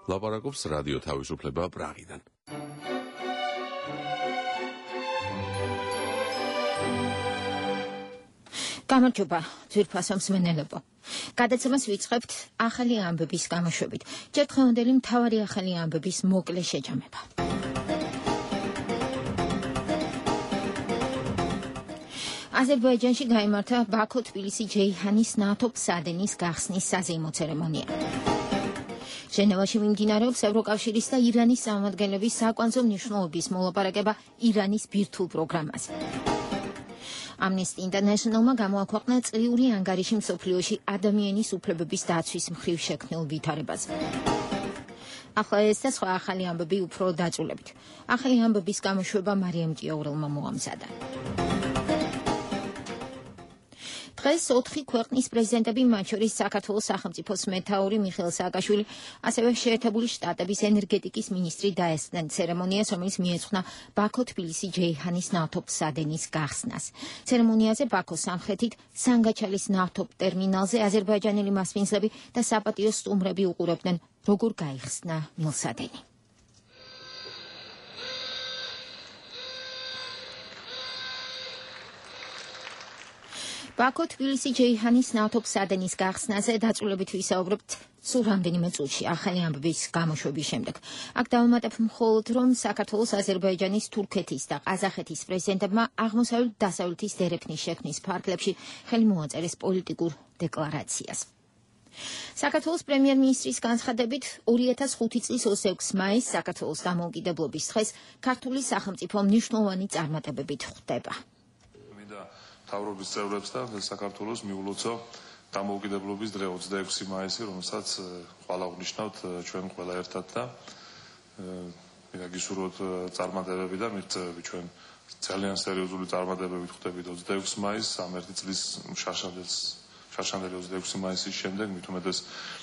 ლაპარაკობს რადიო თავისუფლება პრაღიდან. გამარჯობა, ძვირფასო მსმენელებო. გადაცემას ვიწყებთ ახალი ამბების გამოშვებით. ჯერ დღევანდელი მთავარი ახალი ამბების მოკლე შეჯამება. აზერბაიჯანში გაიმართა ბაქო-თბილისი-ჯეიჰანის ნავთობსადენის გახსნის საზეიმო ცერემონია. ჟენევაში მიმდინარეობს ევროკავშირის და ირანის წარმომადგენლების საკვანძო მნიშვნელობის მოლაპარაკება ირანის ბირთვულ პროგრამაზე. Amnesty International-მა გამოაქვეყნა წლიური ანგარიში მსოფლიოში ადამიანის უფლებების დაცვის მხრივ შექმნილ ვითარებაზე. ახლა ეს და სხვა ახალი ამბები უფრო დაწვრილებით. ახალი ამბების გამოშვება მარიამ ჭიაურელმა მოამზადა. დღეს 4 ქვეყნის პრეზიდენტები, მათ შორის საქართველოს სახელმწიფოს მეთაური მიხეილ სააკაშვილი, ასევე შეერთებული შტატების ენერგეტიკის მინისტრი დაესწრნენ ცერემონიას, რომელიც მიეძღვნა ბაქო-თბილისი-ჯეიჰანის ნავთობსადენის გახსნას. ცერემონიაზე ბაქოს სამხრეთით სანგაჩალის ნავთობ ტერმინალზე აზერბაიჯანელი მასპინძლები და საპატიო სტუმრები უყურებდნენ, როგორ გაიხსნა მილსადენი. ბაქო-თბილისი-ჯეიჰანის ნავთობსადენის გახსნაზე დაწვრილებით ვისაუბრებთ სულ რამდენიმე წუთში ახალი ამბების გამოშვების შემდეგ. აქ დავუმატებ მხოლოდ, რომ საქართველოს, აზერბაიჯანის, თურქეთის და ყაზახეთის პრეზიდენტებმა აღმოსავლეთ-დასავლეთის დერეფნის შექმნის ფარგლებში ხელი მოაწერეს პოლიტიკურ დეკლარაციას. საქართველოს პრემიერ-მინისტრის განცხადებით 2005 წლის 26 მაისს საქართველოს დამოუკიდებლობის დღეს ქართული სახელმწიფო მნიშვნელოვანი წარმატებებით ხვდება. თავრობის წევრებს და საქართველოს მიულოცო დამოუკიდებლობის დღე 26 მაისი, რომელსაც ყველა ვნიშნავთ ჩვენ ყველა ერთად და გისურვოთ წარმატებები და მიღწევები. ჩვენ ძალიან სერიოზული წარმატებებით ხვდებით 26 მაისს, ამ ერთი წლის შარშანდელი 26 მაისის შემდეგ, მით უმეტეს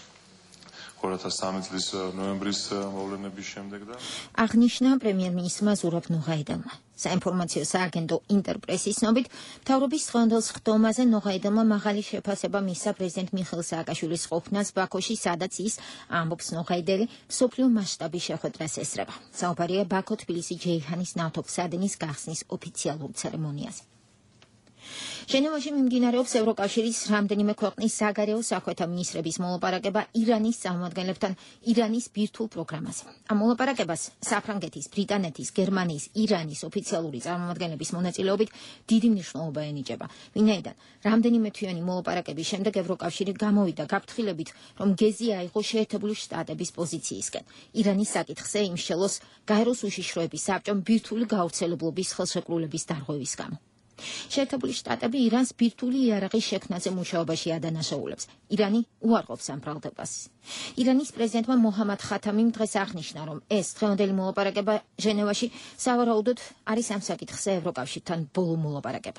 2003 წლის ნოემბრის მოვლენების შემდეგ და აღნიშნა პრემიერ-მინისტრმა ზურაბ ნუღაიდელმა. საინფორმაციო სააგენტო ინტერპრესის ცნობით, მთავრობის დღევანდელ სხდომაზე ნუღაიდელმა მაღალი შეფასება მისცა პრეზიდენტ მიხეილ სააკაშვილის ყოფნას ბაქოში, სადაც ის, ამბობს ნუღაიდელი, მსოფლიო მასშტაბის შეხვედრას ესწრება. საუბარია ბაქო-თბილისი-ჯეიჰანის ნავთობსადენის გახსნის ოფიციალურ ცერემონიაზე. ჟენევაში მიმდინარეობს ევროკავშირის რამდენიმე ქვეყნის საგარეო საქმეთა მინისტრების მოლაპარაკება ირანის წარმომადგენლებთან ირანის ბირთვულ პროგრამაზე. ამ მოლაპარაკებას საფრანგეთის, ბრიტანეთის, გერმანიის, ირანის ოფიციალური წარმომადგენლების მონაწილეობით დიდი მნიშვნელობა ენიჭება. ვინაიდან რამდენიმე თვიანი მოლაპარაკების შემდეგ ევროკავშირი გამოვიდა გაფრთხილებით, რომ გეზი აიღო შეერთებული შტატების პოზიციისკენ. ირანის საკითხზე იმსჯელოს გაეროს უშიშროების საბჭომ ბირთვული გავრცელებლობის ხელშეკრულების დარღვევის გამო. შეერთებული შტატები ირანს ბირთვული იარაღის შექმნაზე მუშაობაში ადანაშაულებს. ირანი უარყოფს ამ ბრალდებას. ირანის პრეზიდენტმა მოჰამად ხათამიმ დღეს აღნიშნა, რომ ეს დღევანდელი მოლაპარაკება ჟენევაში სავარაუდოდ არის ამ საკითხზე ევროკავშირთან ბოლო მოლაპარაკება.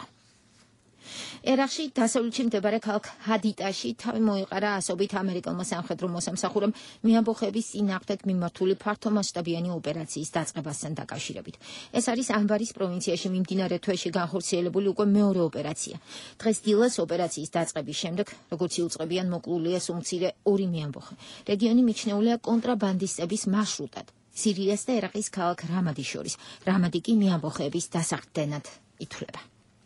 ერაყში დასავლეთში მდებარე ქალაქ ჰადიტაში თავი მოიყარა ასობით ამერიკელმა სამხედრო მოსამსახურემ მეამბოხეების წინააღმდეგ მიმართული ფართომასშტაბიანი ოპერაციის დაწყებასთან დაკავშირებით. ეს არის ანბარის პროვინციაში მიმდინარე თვეში განხორციელებული უკვე მეორე ოპერაცია. დღეს დილას ოპერაციის დაწყების შემდეგ, როგორც იუწყებიან, მოკლულია სულ ორი მეამბოხე. რეგიონი მიჩნეულია კონტრაბანდისტების მარშრუტად სირიას და ერაყის ქალაქ რამადის შორის. რამადი კი მეამბოხეების დასახდენად ითვლება.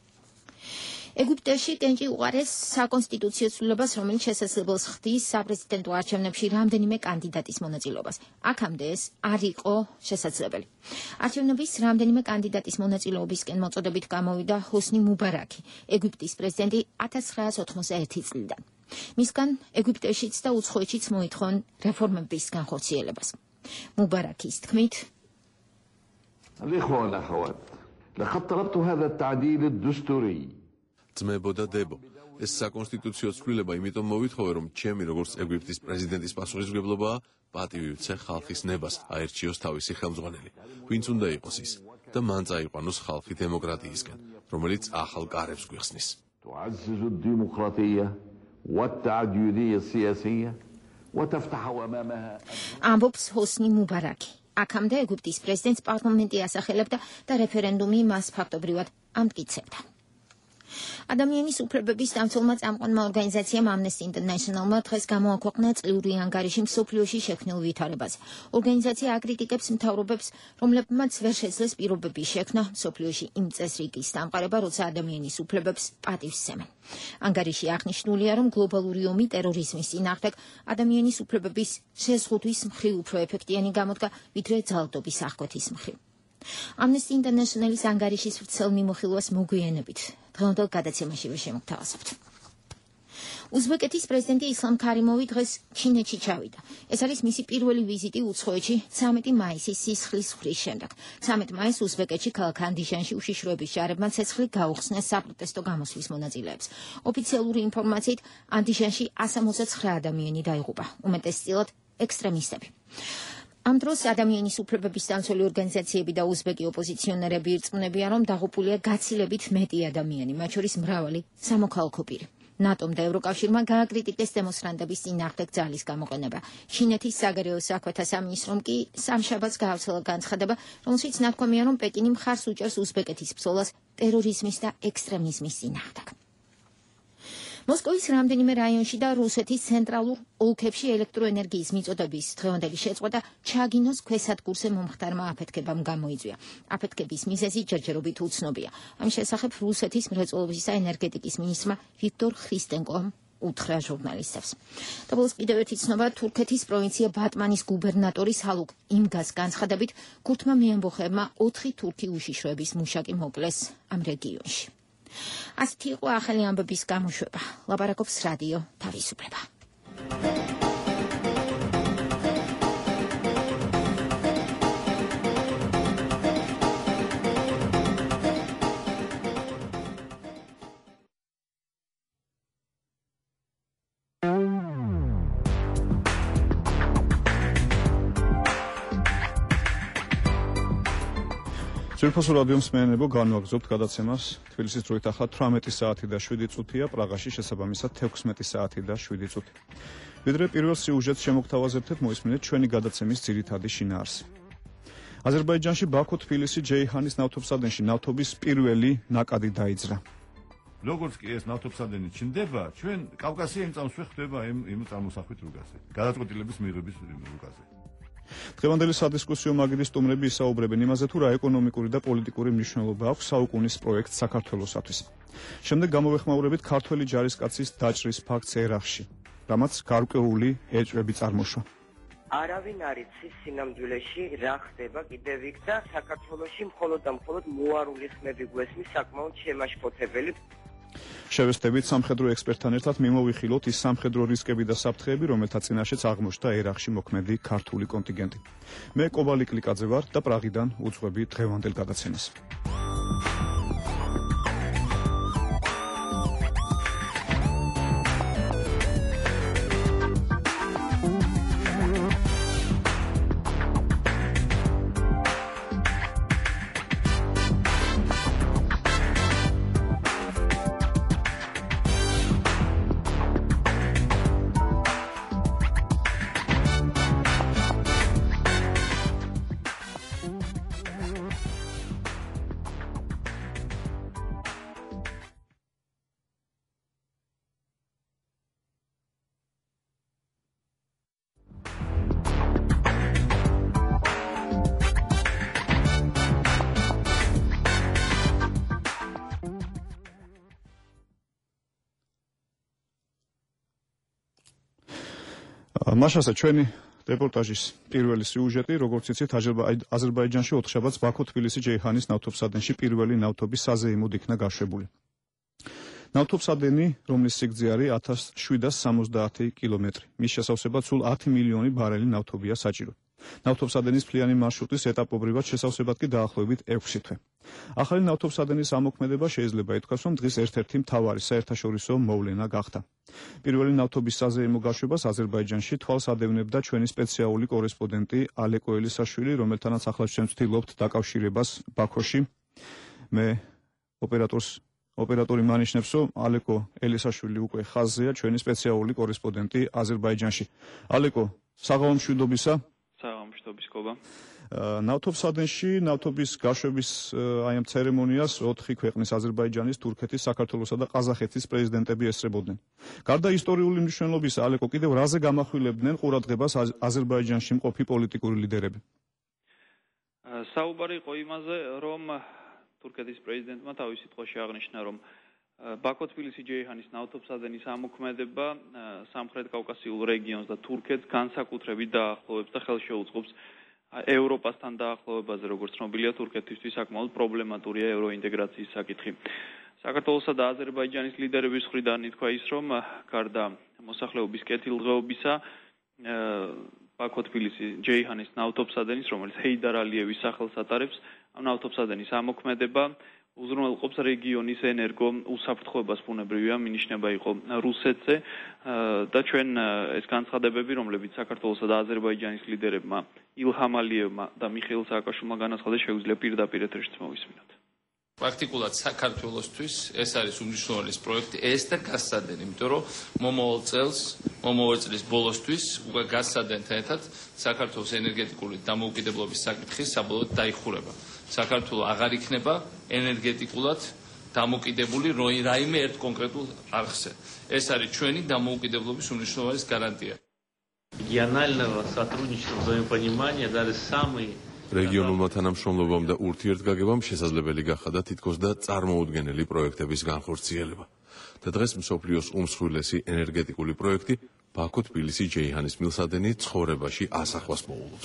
ეგვიპტეში კენჭი უყარეს საკონსტიტუციო ცვლილებას, რომელიც შესაძლებელს ხდის საპრეზიდენტო არჩევნებში რამდენიმე კანდიდატის მონაწილეობას. აქამდე ეს არ იყო შესაძლებელი. არჩევნების რამდენიმე კანდიდატის მონაწილეობისკენ მოწოდებით გამოვიდა ჰოსნი მუბარაკი, ეგვიპტის პრეზიდენტი 1991 წლიდან. მისგან ეგვიპტეშიც და უცხოეთშიც მოითხოვენ რეფორმების განხორციელებას. მუბარაკის თქმით, ძმებო და დებო, ეს საკონსტიტუციო ცვლილება იმიტომ მოვითხოვე, რომ ჩემი როგორც ეგვიპტის პრეზიდენტის პასუხისმგებლობაა პატივი ვცე ხალხის ნებას აერჩიოს თავისი ხელმძღვანელი, ვინც უნდა იყოს ის და მან წაიყვანოს ხალხი დემოკრატიისკენ, რომელიც ახალ კარებს გვიხსნის. ამბობს ჰოსნი მუბარაკი. აქამდე ეგვიპტის პრეზიდენტს პარლამენტი ასახელებდა და რეფერენდუმი მას ფაქტობრივად ამტკიცებდა. ადამიანის უფლებების დამცველმა წამყვანმა ორგანიზაციამ Amnesty International-მა დღეს გამოაქვეყნა წლიური ანგარიში მსოფლიოში შექმნილ ვითარებაზე. ორგანიზაცია აკრიტიკებს მთავრობებს, რომლებმაც ვერ შეძლეს პირობების შექმნა მსოფლიოში იმ წესრიგის დამყარება, როცა ადამიანის უფლებებს პატივს სცემენ. ანგარიში აღნიშნულია, რომ გლობალური ომი ტერორიზმის წინააღმდეგ ადამიანის უფლებების შეზღუდვის მხრივ უფრო ეფექტიანი გამოდგა, ვიდრე ძალადობის აღკვეთის მხრივ. Amnesty International-ის ანგარიშის ვრცელ მიმოხილვას მოგვიანებით დღევანდელ გადაცემაშივე შემოგთავაზებთ. უზბეკეთის პრეზიდენტი ისლამ ქარიმოვი დღეს ჩინეთში ჩავიდა. ეს არის მისი პირველი ვიზიტი უცხოეთში 13 მაისის სისხლის ხრის შემდეგ. 13 მაისს უზბეკეთში ქალაქ ანდიჟანში უშიშროების ჯარებმა ცეცხლი გაუხსნეს საპროტესტო გამოსვლის მონაწილეებს. ოფიციალური ინფორმაციით ანდიჟანში 169 ადამიანი დაიღუპა, უმეტესწილად ექსტრემისტები. ამ დროს ადამიანის უფლებების დამცველი ორგანიზაციები და უზბეკი ოპოზიციონერები ირწმუნებიან, რომ დაღუპულია გაცილებით მეტი ადამიანი, მათ შორის მრავალი სამოქალაქო პირი. ნატომ და ევროკავშირმა გააკრიტიკეს დემონსტრანტების წინააღმდეგ ძალის გამოყენება. ჩინეთის საგარეო საქმეთა სამინისტრომ კი სამშაბათს გაავრცელა განცხადება, რომელშიც ნათქვამია, რომ პეკინი მხარს უჭერს უზბეკეთის ბრძოლას ტერორიზმის და ექსტრემიზმის წინააღმდეგ. მოსკოვის რამდენიმე რაიონში და რუსეთის ცენტრალურ ოლქებში ელექტროენერგიის მიწოდების დღევანდელი შეწყვეტა ჩაგინოს ქვესადგურზე მომხდარმა აფეთქებამ გამოიწვია. აფეთქების მიზეზი ჯერჯერობით უცნობია. ამის შესახებ რუსეთის მრეწველობის და ენერგეტიკის მინისტრმა ვიქტორ ხრისტენკომ უთხრა ჟურნალისტებს. და ბოლოს კიდევ ერთი ცნობა, თურქეთის პროვინცია ბატმანის გუბერნატორის ჰალუկ იმგას განცხადებით, ქურთმა მეამბოხეებმა 4 თურქი უშიშროების მუშაკი მოკლეს ამ რეგიონში. ასეთი იყო ახალი ამბების გამოშვება. ლაპარაკობს რადიო თავისუფლება. ძვირფასო რადიო მსმენელებო, განვაგრძობთ გადაცემას. თბილისის დროით ახლა 18 საათი და 7 წუთია, პრაღაში შესაბამისად 16 საათი და 7 წუთი. ვიდრე პირველ სიუჟეტს შემოგთავაზებთ, მოისმინეთ ჩვენი გადაცემის ძირითადი შინაარსი. აზერბაიჯანში ბაქო-თბილისი-ჯეიჰანის ნავთობსადენში ნავთობის პირველი ნაკადი დაიძრა. როგორც კი ეს ნავთობსადენი ჩნდება, ჩვენ კავკასია იმ წამსვე ხდება იმ წარმოსახვით რუგაზე. გადაწყვეტილების მიღების რუგაზე. დღევანდელი სადისკუსიო მაგიდის სტუმრები ისაუბრებენ იმაზე, თუ რა ეკონომიკური და პოლიტიკური მნიშვნელობა აქვს საუკუნის პროექტს საქართველოსათვის. შემდეგ გამოვეხმაურებით ქართველი ჯარისკაცის დაჭრის ფაქტს ერახში, რამაც გარკვეული ეჭვები წარმოშვა. არავინ არ იცის სინამდვილეში რა ხდება კიდევ იქ და საქართველოში მხოლოდ და მხოლოდ მოარული ხმები გვესმის საკმაოდ შემაშფოთებელი. შევესწრებით სამხედრო ექსპერტთან ერთად მიმოვიხილოთ ის სამხედრო რისკები და საფრთხეები, რომელთა წინაშეც აღმოჩნდა ერახში მოქმედი ქართული კონტინგენტი. მე კობალი კლიკაძე ვარ და პრაღიდან უძღვები დღევანდელ გადაცემას. მაშასა ჩვენი რეპორტაჟის პირველი სიუჟეტი, როგორც იცით, აზერბაიჯანში ოთხშაბათს ბაქო-თბილისი-ჯეიჰანის ნავთობსადენში პირველი ნავთობის საზეიმოდ იქნა გაშვებული. ნავთობსადენი, რომლის სიგრძე არის 1770 კილომეტრი. მის შესავსებად სულ 10 მილიონი ბარელი ნავთობია საჭირო. ნავთობსადენის მთლიანი მარშრუტის ეტაპობრივად შესავსებად კი დაახლოებით 6 თვე. ახალი ნავთობსადენის ამოქმედება შეიძლება ითქვას, რომ დღის ერთ-ერთი მთავარი საერთაშორისო მოვლენა გახდა. პირველი ნავთობის საზეიმო გაშვებას აზერბაიჯანში თვალს ადევნებდა ჩვენი სპეციალური კორესპონდენტი ალეკო ელისაშვილი, რომელთანაც ახლა ჩვენ ვცდილობთ დაკავშირებას ბაქოში. მე ოპერატორი მანიშნებს, რომ ალეკო ელისაშვილი უკვე ხაზზეა, ჩვენი სპეციალური კორესპონდენტი აზერბაიჯანში. ალეკო, საღამო მშვიდობისა. საღამო მშვიდობის, კობა. ნავთობსადენში ნავთობის გაშვების აი ამ ცერემონიას 4 ქვეყნის აზერბაიჯანის, თურქეთის, საქართველოსა და ყაზახეთის პრეზიდენტები ესწრებოდნენ. გარდა ისტორიული მნიშვნელობისა, ალეკო, კიდევ რაზე გამახვილებდნენ ყურადღებას აზერბაიჯანში მყოფი პოლიტიკური ლიდერები? საუბარი იყო იმაზე, რომ თურქეთის პრეზიდენტმა თავის სიტყვაში აღნიშნა, რომ ბაქო-თბილისი-ჯეიჰანის ნავთობსადენის ამოქმედება სამხრეთ კავკასიურ რეგიონს და თურქეთს განსაკუთრებით დაახლოვებს და ხელშეუწყობს ევროპასთან დაახლოვებაზე, როგორც ცნობილია, თურქეთისთვის საკმაოდ პრობლემატურია ევროინტეგრაციის საკითხი. საქართველოსა და აზერბაიჯანის ლიდერების მხრიდან ითქვა ის, რომ გარდა მოსახლეობის კეთილდღეობისა, ბაქო-თბილისი-ჯეიჰანის ნავთობსადენის, რომელიც ჰეიდარ ალიევის სახელს ატარებს, ამ ნავთობსადენის ამოქმედება უზრუნველყოფს რეგიონის ენერგო უსაფრთხოებას, ბუნებრივია, მინიშნება იყო რუსეთზე და ჩვენ ეს განცხადებები, რომლებიც საქართველოსა და აზერბაიჯანის ლიდერებმა ილჰამ ალიევმა და მიხეილ სააკაშვილმა განაცხადეს, შეგვიძლია პირდაპირ ეთერშიც მოვისმინოთ. პრაქტიკულად საქართველოსთვის ეს არის უმნიშვნელოვანესი პროექტი, ეს და გაზსადენი, იმიტომ რომ მომავალ წლის ბოლოსთვის უკვე გაზსადენთან ერთად საქართველოს ენერგეტიკული დამოუკიდებლობის საკითხი საბოლოოდ დაიხურება. საქართველო აღარ იქნება ენერგეტიკულად დამოუკიდებული რაიმე ერთ კონკრეტულ არხზე. ეს არის ჩვენი დამოუკიდებლობის უმნიშვნელოვანესი გარანტია. Регионального сотрудничества, взаимопонимания, даже самые რეგიონულმა თანამშრომლობამ და ურთიერთგაგებამ შესაძლებელი გახადა თითქოს და წარმოუდგენელი პროექტების განხორციელება. და დღეს მსოფლიოს უმსხვილესი ენერგეტიკული პროექტი ბაქო-თბილისი-ჯეიჰანის მილსადენი ცხოვრებაში ასახვას მოულობს.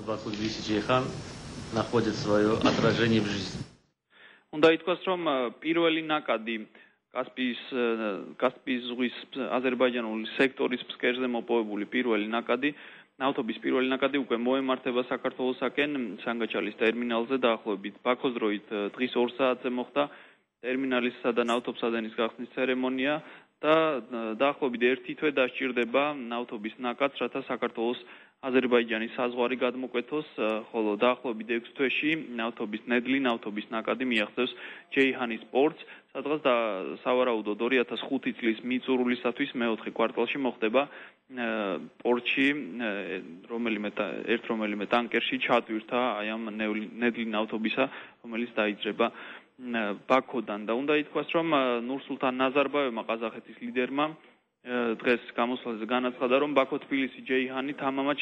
находит свое отражение в жизни. უნდა ითქვას, რომ პირველი ნაკადი კასპიის ზღვის აზერბაიჯანული სექტორის ფსკერზე მოპოვებული პირველი ნაკადი, ნავთობის პირველი ნაკადი უკვე მოემართება საქართველოსაკენ სანგაჩალის ტერმინალზე დაახლოებით ბაქოს დროით დღის 2 საათზე მოხდა ტერმინალისა და ნავთობსადენის გახსნის ცერემონია და დაახლოებით 1 თვე დასჭირდება ნავთობის ნაკადს, რათა საქართველოს აზერბაიჯანის საზღვარი გადმოკვეთოს, ხოლო დაახლოებით 6 თვეში ნავთობის ნაკადი მიაღწევს ჯეიჰანის პორტს, სადღაც და სავარაუდოდ 2005 წლის მიწურულისათვის მეოთხე კვარტალში მოხდება პორტში რომელიმე ტანკერში ჩატვირთა აი ამ ნედლი ნავთობისა, რომელიც დაიძრება ბაქოდან და უნდა ითქვას, რომ ნურსულთან ნაზარბაევმა, ყაზახეთის ლიდერმა დღეს გამოსვლაზე განაცხადა, რომ ბაქო-თბილისი-ჯეიჰანს თამამად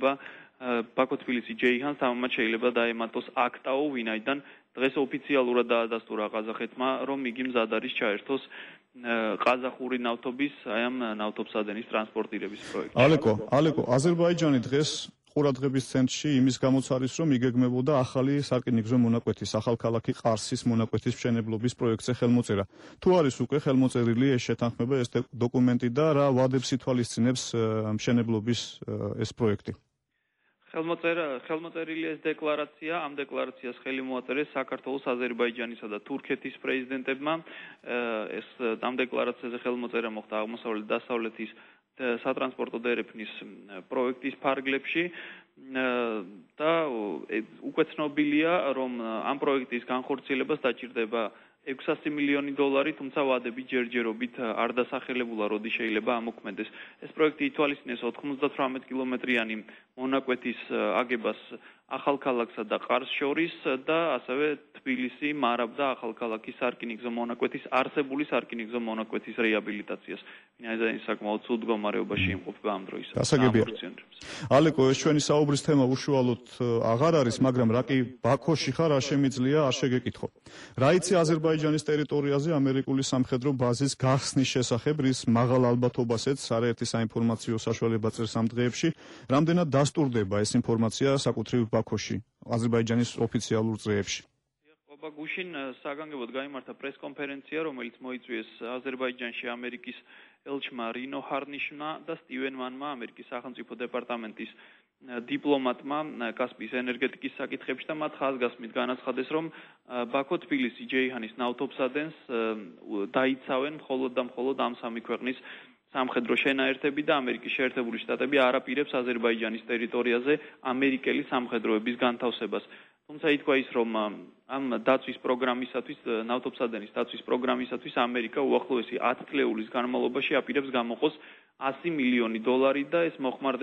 შეიძლება დაემატოს აქტაო, ვინაიდან დღეს ოფიციალურად დაადასტურა ყაზახეთმა, რომ იგი მზად არის ჩაერთოს ყაზახური ნავთობის, აი ამ ნავთობსადენის ტრანსპორტირების პროექტი. ალეკო, აზერბაიჯანი დღეს ყურადღების ცენტრში იმის გამოც არის, რომ იგეგმებოდა ახალი სარკინიგზო მონაკვეთის, ახალქალაქი ყარსის მონაკვეთის მშენებლობის პროექტზე ხელმოწერა. თუ არის უკვე ხელმოწერილი ეს შეთანხმება, ეს დოკუმენტი და რა ვადებს ითვალისწინებს მშენებლობის ეს პროექტი? ხელმოწერილი ეს დეკლარაცია, ამ დეკლარაციას ხელი მოაწერეს საქართველოს, აზერბაიჯანისა და თურქეთის პრეზიდენტებმა. ამ დეკლარაციაზე ხელმოწერა მოხდა აღმოსავლეთ დასავლეთის სატრანსპორტო დერეფნის პროექტის ფარგლებში და უკვე ცნობილია, რომ ამ პროექტის განხორციელებას დაჭირდება 600 მილიონი დოლარი, თუმცა ვადები ჯერჯერობით არ დასახელებულა, როდი შეიძლება ამოქმედეს. ეს პროექტი ითვალისწინებს 98 კილომეტრიანი მონაკვეთის აგებას ახალქალაქსა და ყარს შორის და ასევე თბილისი, მარაბ და ახალქალაქის სარკინიგზო მონაკვეთის არსებული სარკინიგზო მონაკვეთის რეაბილიტაციას. ვინაიდან საკმაოდ ცუდ მდგომარეობაში იმყოფება ამ დროისათვის. გასაგებია. ალეკო, ეს ჩვენი საუბრის თემა უშუალოდ აღარ არის, მაგრამ რა კი ბაქოში ხარ, არ შემიძლია არ შეგეკითხო. რა იცი აზერბაიჯანის ტერიტორიაზე ამერიკული სამხედრო ბაზის გახსნის შესახებ, რის მაღალ ალბათობასაც არაერთი საინფორმაციო საშუალება წერს ამ დღეებში, რამდენად დასტურდება ეს ინფორმაცია საკუთრივ ბაქოში, აზერბაიჯანის ოფიციალურ წრეებში? გუშინ საგანგებოდ გაიმართა პრესკონფერენცია, რომელიც მოიწვიეს აზერბაიჯანში ამერიკის ელჩმა რინო ჰარნიშმა და სტივენ მანმა, ამერიკის სახელმწიფო დეპარტამენტის დიპლომატმა კასპიის ენერგეტიკის საკითხებში და მათ ხაზგასმით განაცხადეს, რომ ბაქო-თბილისი-ჯეიჰანის ნავთობსადენს დაიცავენ მხოლოდ ამ სამი ქვეყნის სამხედრო შენაერთები და ამერიკის შეერთებული შტატები არ აპირებს აზერბაიჯანის ტერიტორიაზე ამერიკელი სამხედროების განთავსებას. თუმცა ითქვა ის, რომ ამ დაცვის პროგრამისათვის, ნავთობსადენის დაცვის პროგრამისათვის ამერიკა უახლოესი 10 წლეულის განმავლობაში აპირებს გამოყოს 100 მილიონი დოლარი და ეს მოხმარდება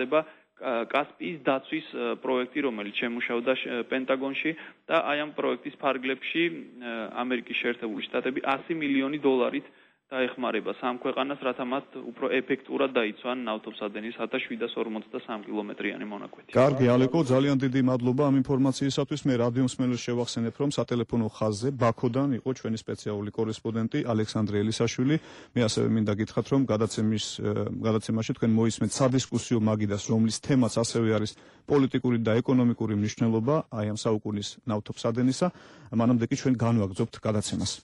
კასპიის დაცვის პროექტი, რომელიც შემუშავდა პენტაგონში და აი ამ პროექტის ფარგლებში ამერიკის შეერთებული შტატები 100 მილიონი დოლარით დაეხმარება სამ ქვეყანას, რათა მათ უფრო ეფექტურად დაიცვან ნავთობსადენის 1753 კილომეტრიანი მონაკვეთი. კარგი, ალეკო, ძალიან დიდი მადლობა ამ ინფორმაციისათვის. მე რადიო მსმენელს შევახსენებ, რომ სატელეფონო ხაზზე ბაქოდან იყო ჩვენი სპეციალური კორესპონდენტი ალექსანდრე ელისაშვილი. მე ასევე მინდა გითხრათ, რომ გადაცემაში თქვენ მოისმენთ სადისკუსიო მაგიდას, რომლის თემაც ასევე არის პოლიტიკური და ეკონომიკური მნიშვნელობა აი ამ საუკუნის ნავთობსადენისა. მანამდე კი ჩვენ განვაგრძობთ გადაცემას.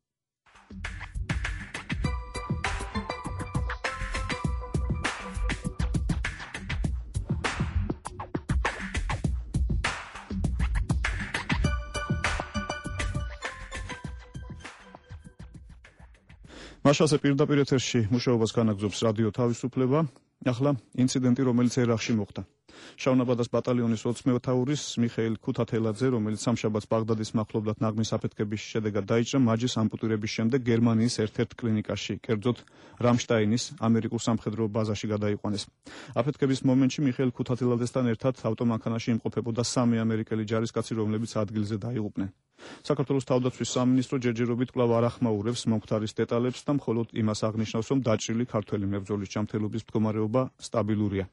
მაშასე პირდაპირ ეთერში მუშაობას განაგრძობს რადიო თავისუფლება. ახლა ინციდენტი, რომელიც ერაყში მოხდა. შავნაბადას ბატალიონის 20 მეთაურის მიხეილ ქუთათელაძე, რომელიც სამშაბათს ბაღდადის მახლობლად ნაღმის აფეთქების შედეგად დაიჭრა, მაჯის ამპუტირების შემდეგ გერმანიის ერთ-ერთ კლინიკაში, კერძოდ რამშტაინის ამერიკულ სამხედრო ბაზაში გადაიყვანეს. აფეთქების მომენტში მიხეილ ქუთათელაძესთან ერთად ავტომანქანაში იმყოფებოდა 3 ამერიკელი ჯარისკაცი, რომლებიც ადგილზე დაიღუპნენ. საქართველოს თავდაცვის სამინისტრო ჯერჯერობით კვლავ არ ახმაურებს მომხდარის დეტალებს და მხოლოდ იმას აღნიშნავს, რომ დაჭრილი ქართველი მებრძოლის ჯანმრთელობის მდგომარეობა სტაბილურია.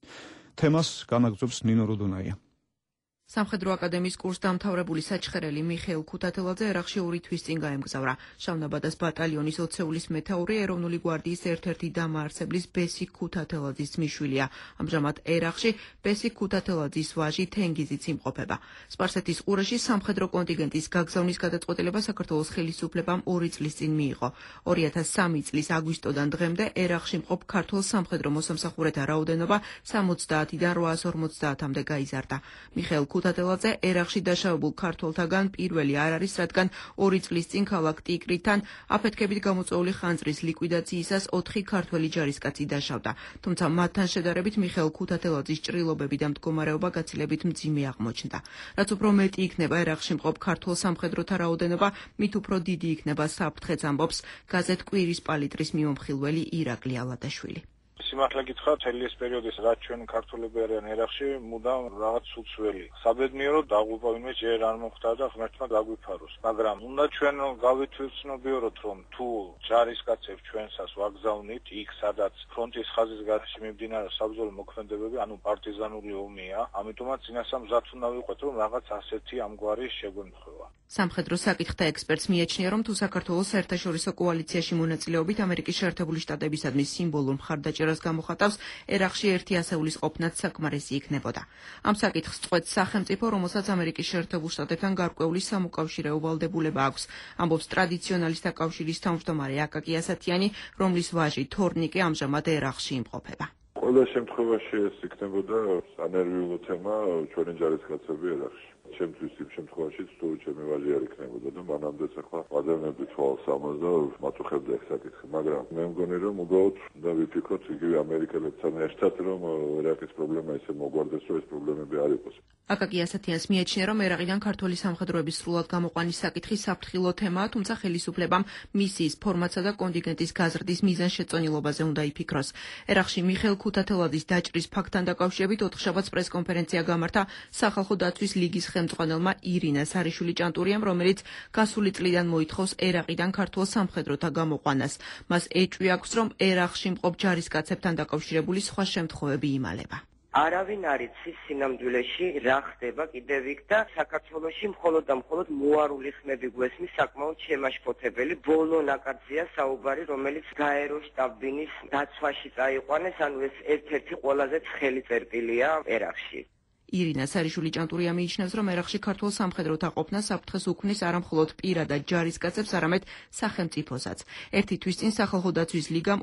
თემას განაგრძობს ნინო როდონაია. სამხედრო აკადემიის კურს დამთავრებული საჩხერელი მიხეილ ქუთათელაძე ერაყში 2 თვის წინ გაემგზავრა. შავნაბადას ბატალიონის 20-ეულის მეთაური ეროვნული გვარდიის ერთ-ერთი დამაარსებლის ბესიკ ქუთათელაძის ძმისშვილია. ამჟამად ერაყში ბესიკ ქუთათელაძის ვაჟი თენგიზიც იმყოფება. სპარსეთის ყურეში სამხედრო კონტინგენტის გაგზავნის გადაწყვეტილება საქართველოს ხელისუფლებამ 2 წლის წინ მიიღო. 2003 წლის აგვისტოდან დღემდე ერაყში მყოფ ქართულ სამხედრო მოსამსახურეთა რაოდენობა 70-დან 850-მდე გაიზარდა. მიხეილ ქუთათელაძე ერაყში დაშავებულ ქართველთაგან პირველი არ არის, რადგან 2 წლის წინ ქალაქ ტიკრიდან აფეთქებით გამოწვეული ხანძრის ლიკვიდაციისას 4 ქართველი ჯარისკაცი დაშავდა. თუმცა მათთან შედარებით მიხეილ ქუთათელაძის ჭრილობები და მდგომარეობა გაცილებით მძიმე აღმოჩნდა. რაც უფრო მეტი იქნება ერაყში მყოფ ქართულ სამხედროთა რაოდენობა, მით უფრო დიდი იქნება საფრთხეც, ამბობს გაზეთ კვირის პალიტრის მიმომხილველი ირაკლი ალადაშვილი. სიმართლე გითხრათ, მთელი ეს პერიოდის რაც ჩვენ ქართველები არიან ერაყში, მუდამ რაღაც უცველი. საბედნიეროდ დაღუპვა ვინმე ჯერ არ მოხდა და ღმერთმა გაგვიფაროს. მაგრამ უნდა ჩვენ გავითვალისწინებიოროთ, რომ თუ ჯარისკაცებს ჩვენსას ვაგზავნით იქ, სადაც ფრონტის ხაზის გარეშე მიმდინარეობს საბრძოლო მოქმედებები, ანუ პარტიზანული ომია, ამიტომაც წინასწარ მზად უნდა ვიყოთ, რომ რაღაც ასეთი ამგვარი შეგვემთხვევა. სამხედრო საკითხთა ექსპერტს მიაჩნია, რომ თუ საქართველოს საერთაშორისო კოალიციაში მონაწილეობით ამერიკის შეერთებული შტატებისადმი სიმბოლურ მხარდაჭერას გამოხატავს, ერაყში ერთი ასეულის ყოფნაც საკმარისი იქნებოდა. ამ საკითხს წყვეტს სახელმწიფო, რომელსაც ამერიკის შეერთებულ შტატებთან გარკვეული სამოკავშირეო ვალდებულება აქვს, ამბობს ტრადიციონალისტთა კავშირის თავმჯდომარე აკაკი ასათიანი, რომლის ვაჟი თორნიკე ამჟამად ერაყში იმყოფება. ყველა შემთხვევაში ეს იქნებოდა სანერვიულო თემა ჩვენი ჯარისკაცები ერაყში. ჩემთვის იმ შემთხვევაშიც თუ ჩემი ვაჟი არ იქნებოდა და მანამდეც ახლა ადამიანები თვალს ამას და მაწუხებდა ეს საკითხი, მაგრამ მე მგონი რომ უბრალოდ უნდა ვიფიქროთ იგივე ამერიკელებთან ერთად, რომ ერაყის პრობლემა ისე მოგვარდეს, რომ ეს პრობლემები არ იყოს. აკაკი ასათიანს მიაჩნია, რომ ერაყიდან ქართველი სამხედროების სრულად გამოყვანის საკითხი საფრთხილო თემაა, თუმცა ხელისუფლებამ მისიის ფორმატსა და კონტინგენტის გაზრდის მიზანშეწონილობაზე უნდა იფიქროს. ერაყში მიხეილ ქუთათელაძის დაჭრის ფაქტთან დაკავშირებით 4 შაბათს პრესკონფერენცია გამართა სახალხო დაცვის ლიგის ხელმძღვანელმა ირინა სარიშვილი-ჭანტურიამ, რომელიც გასული წლიდან მოითხოვს ერაყიდან ქართულ სამხედროთა გამოყვანას. მას ეჭვი აქვს, რომ ერაყში მყოფ ჯარისკაცებთან დაკავშირებული სხვა შემთხვევები იმალება. არავინ არ იცის სინამდვილეში რა ხდება კიდევ იქ და საქართველოში მხოლოდ და მხოლოდ მოარული ხმები გვესმის საკმაოდ შემაშფოთებელი. ბოლო ნაკადზეა საუბარი, რომელიც გაერო შტაბ-ბინის დაცვაში წაიყვანეს, ანუ ეს ერთ-ერთი ყველაზე ცხელი წერტილია ერაყში. ირინა სარიშვილი-ჭანტურია მიიჩნევს, რომ ერაყში ქართულ სამხედროთა ყოფნა საფრთხეს უქმნის არა მხოლოდ პირადად ჯარისკაცებს, არამედ სახელმწიფოსაც. ერთი თვის წინ სახალხო დაცვის ლიგამ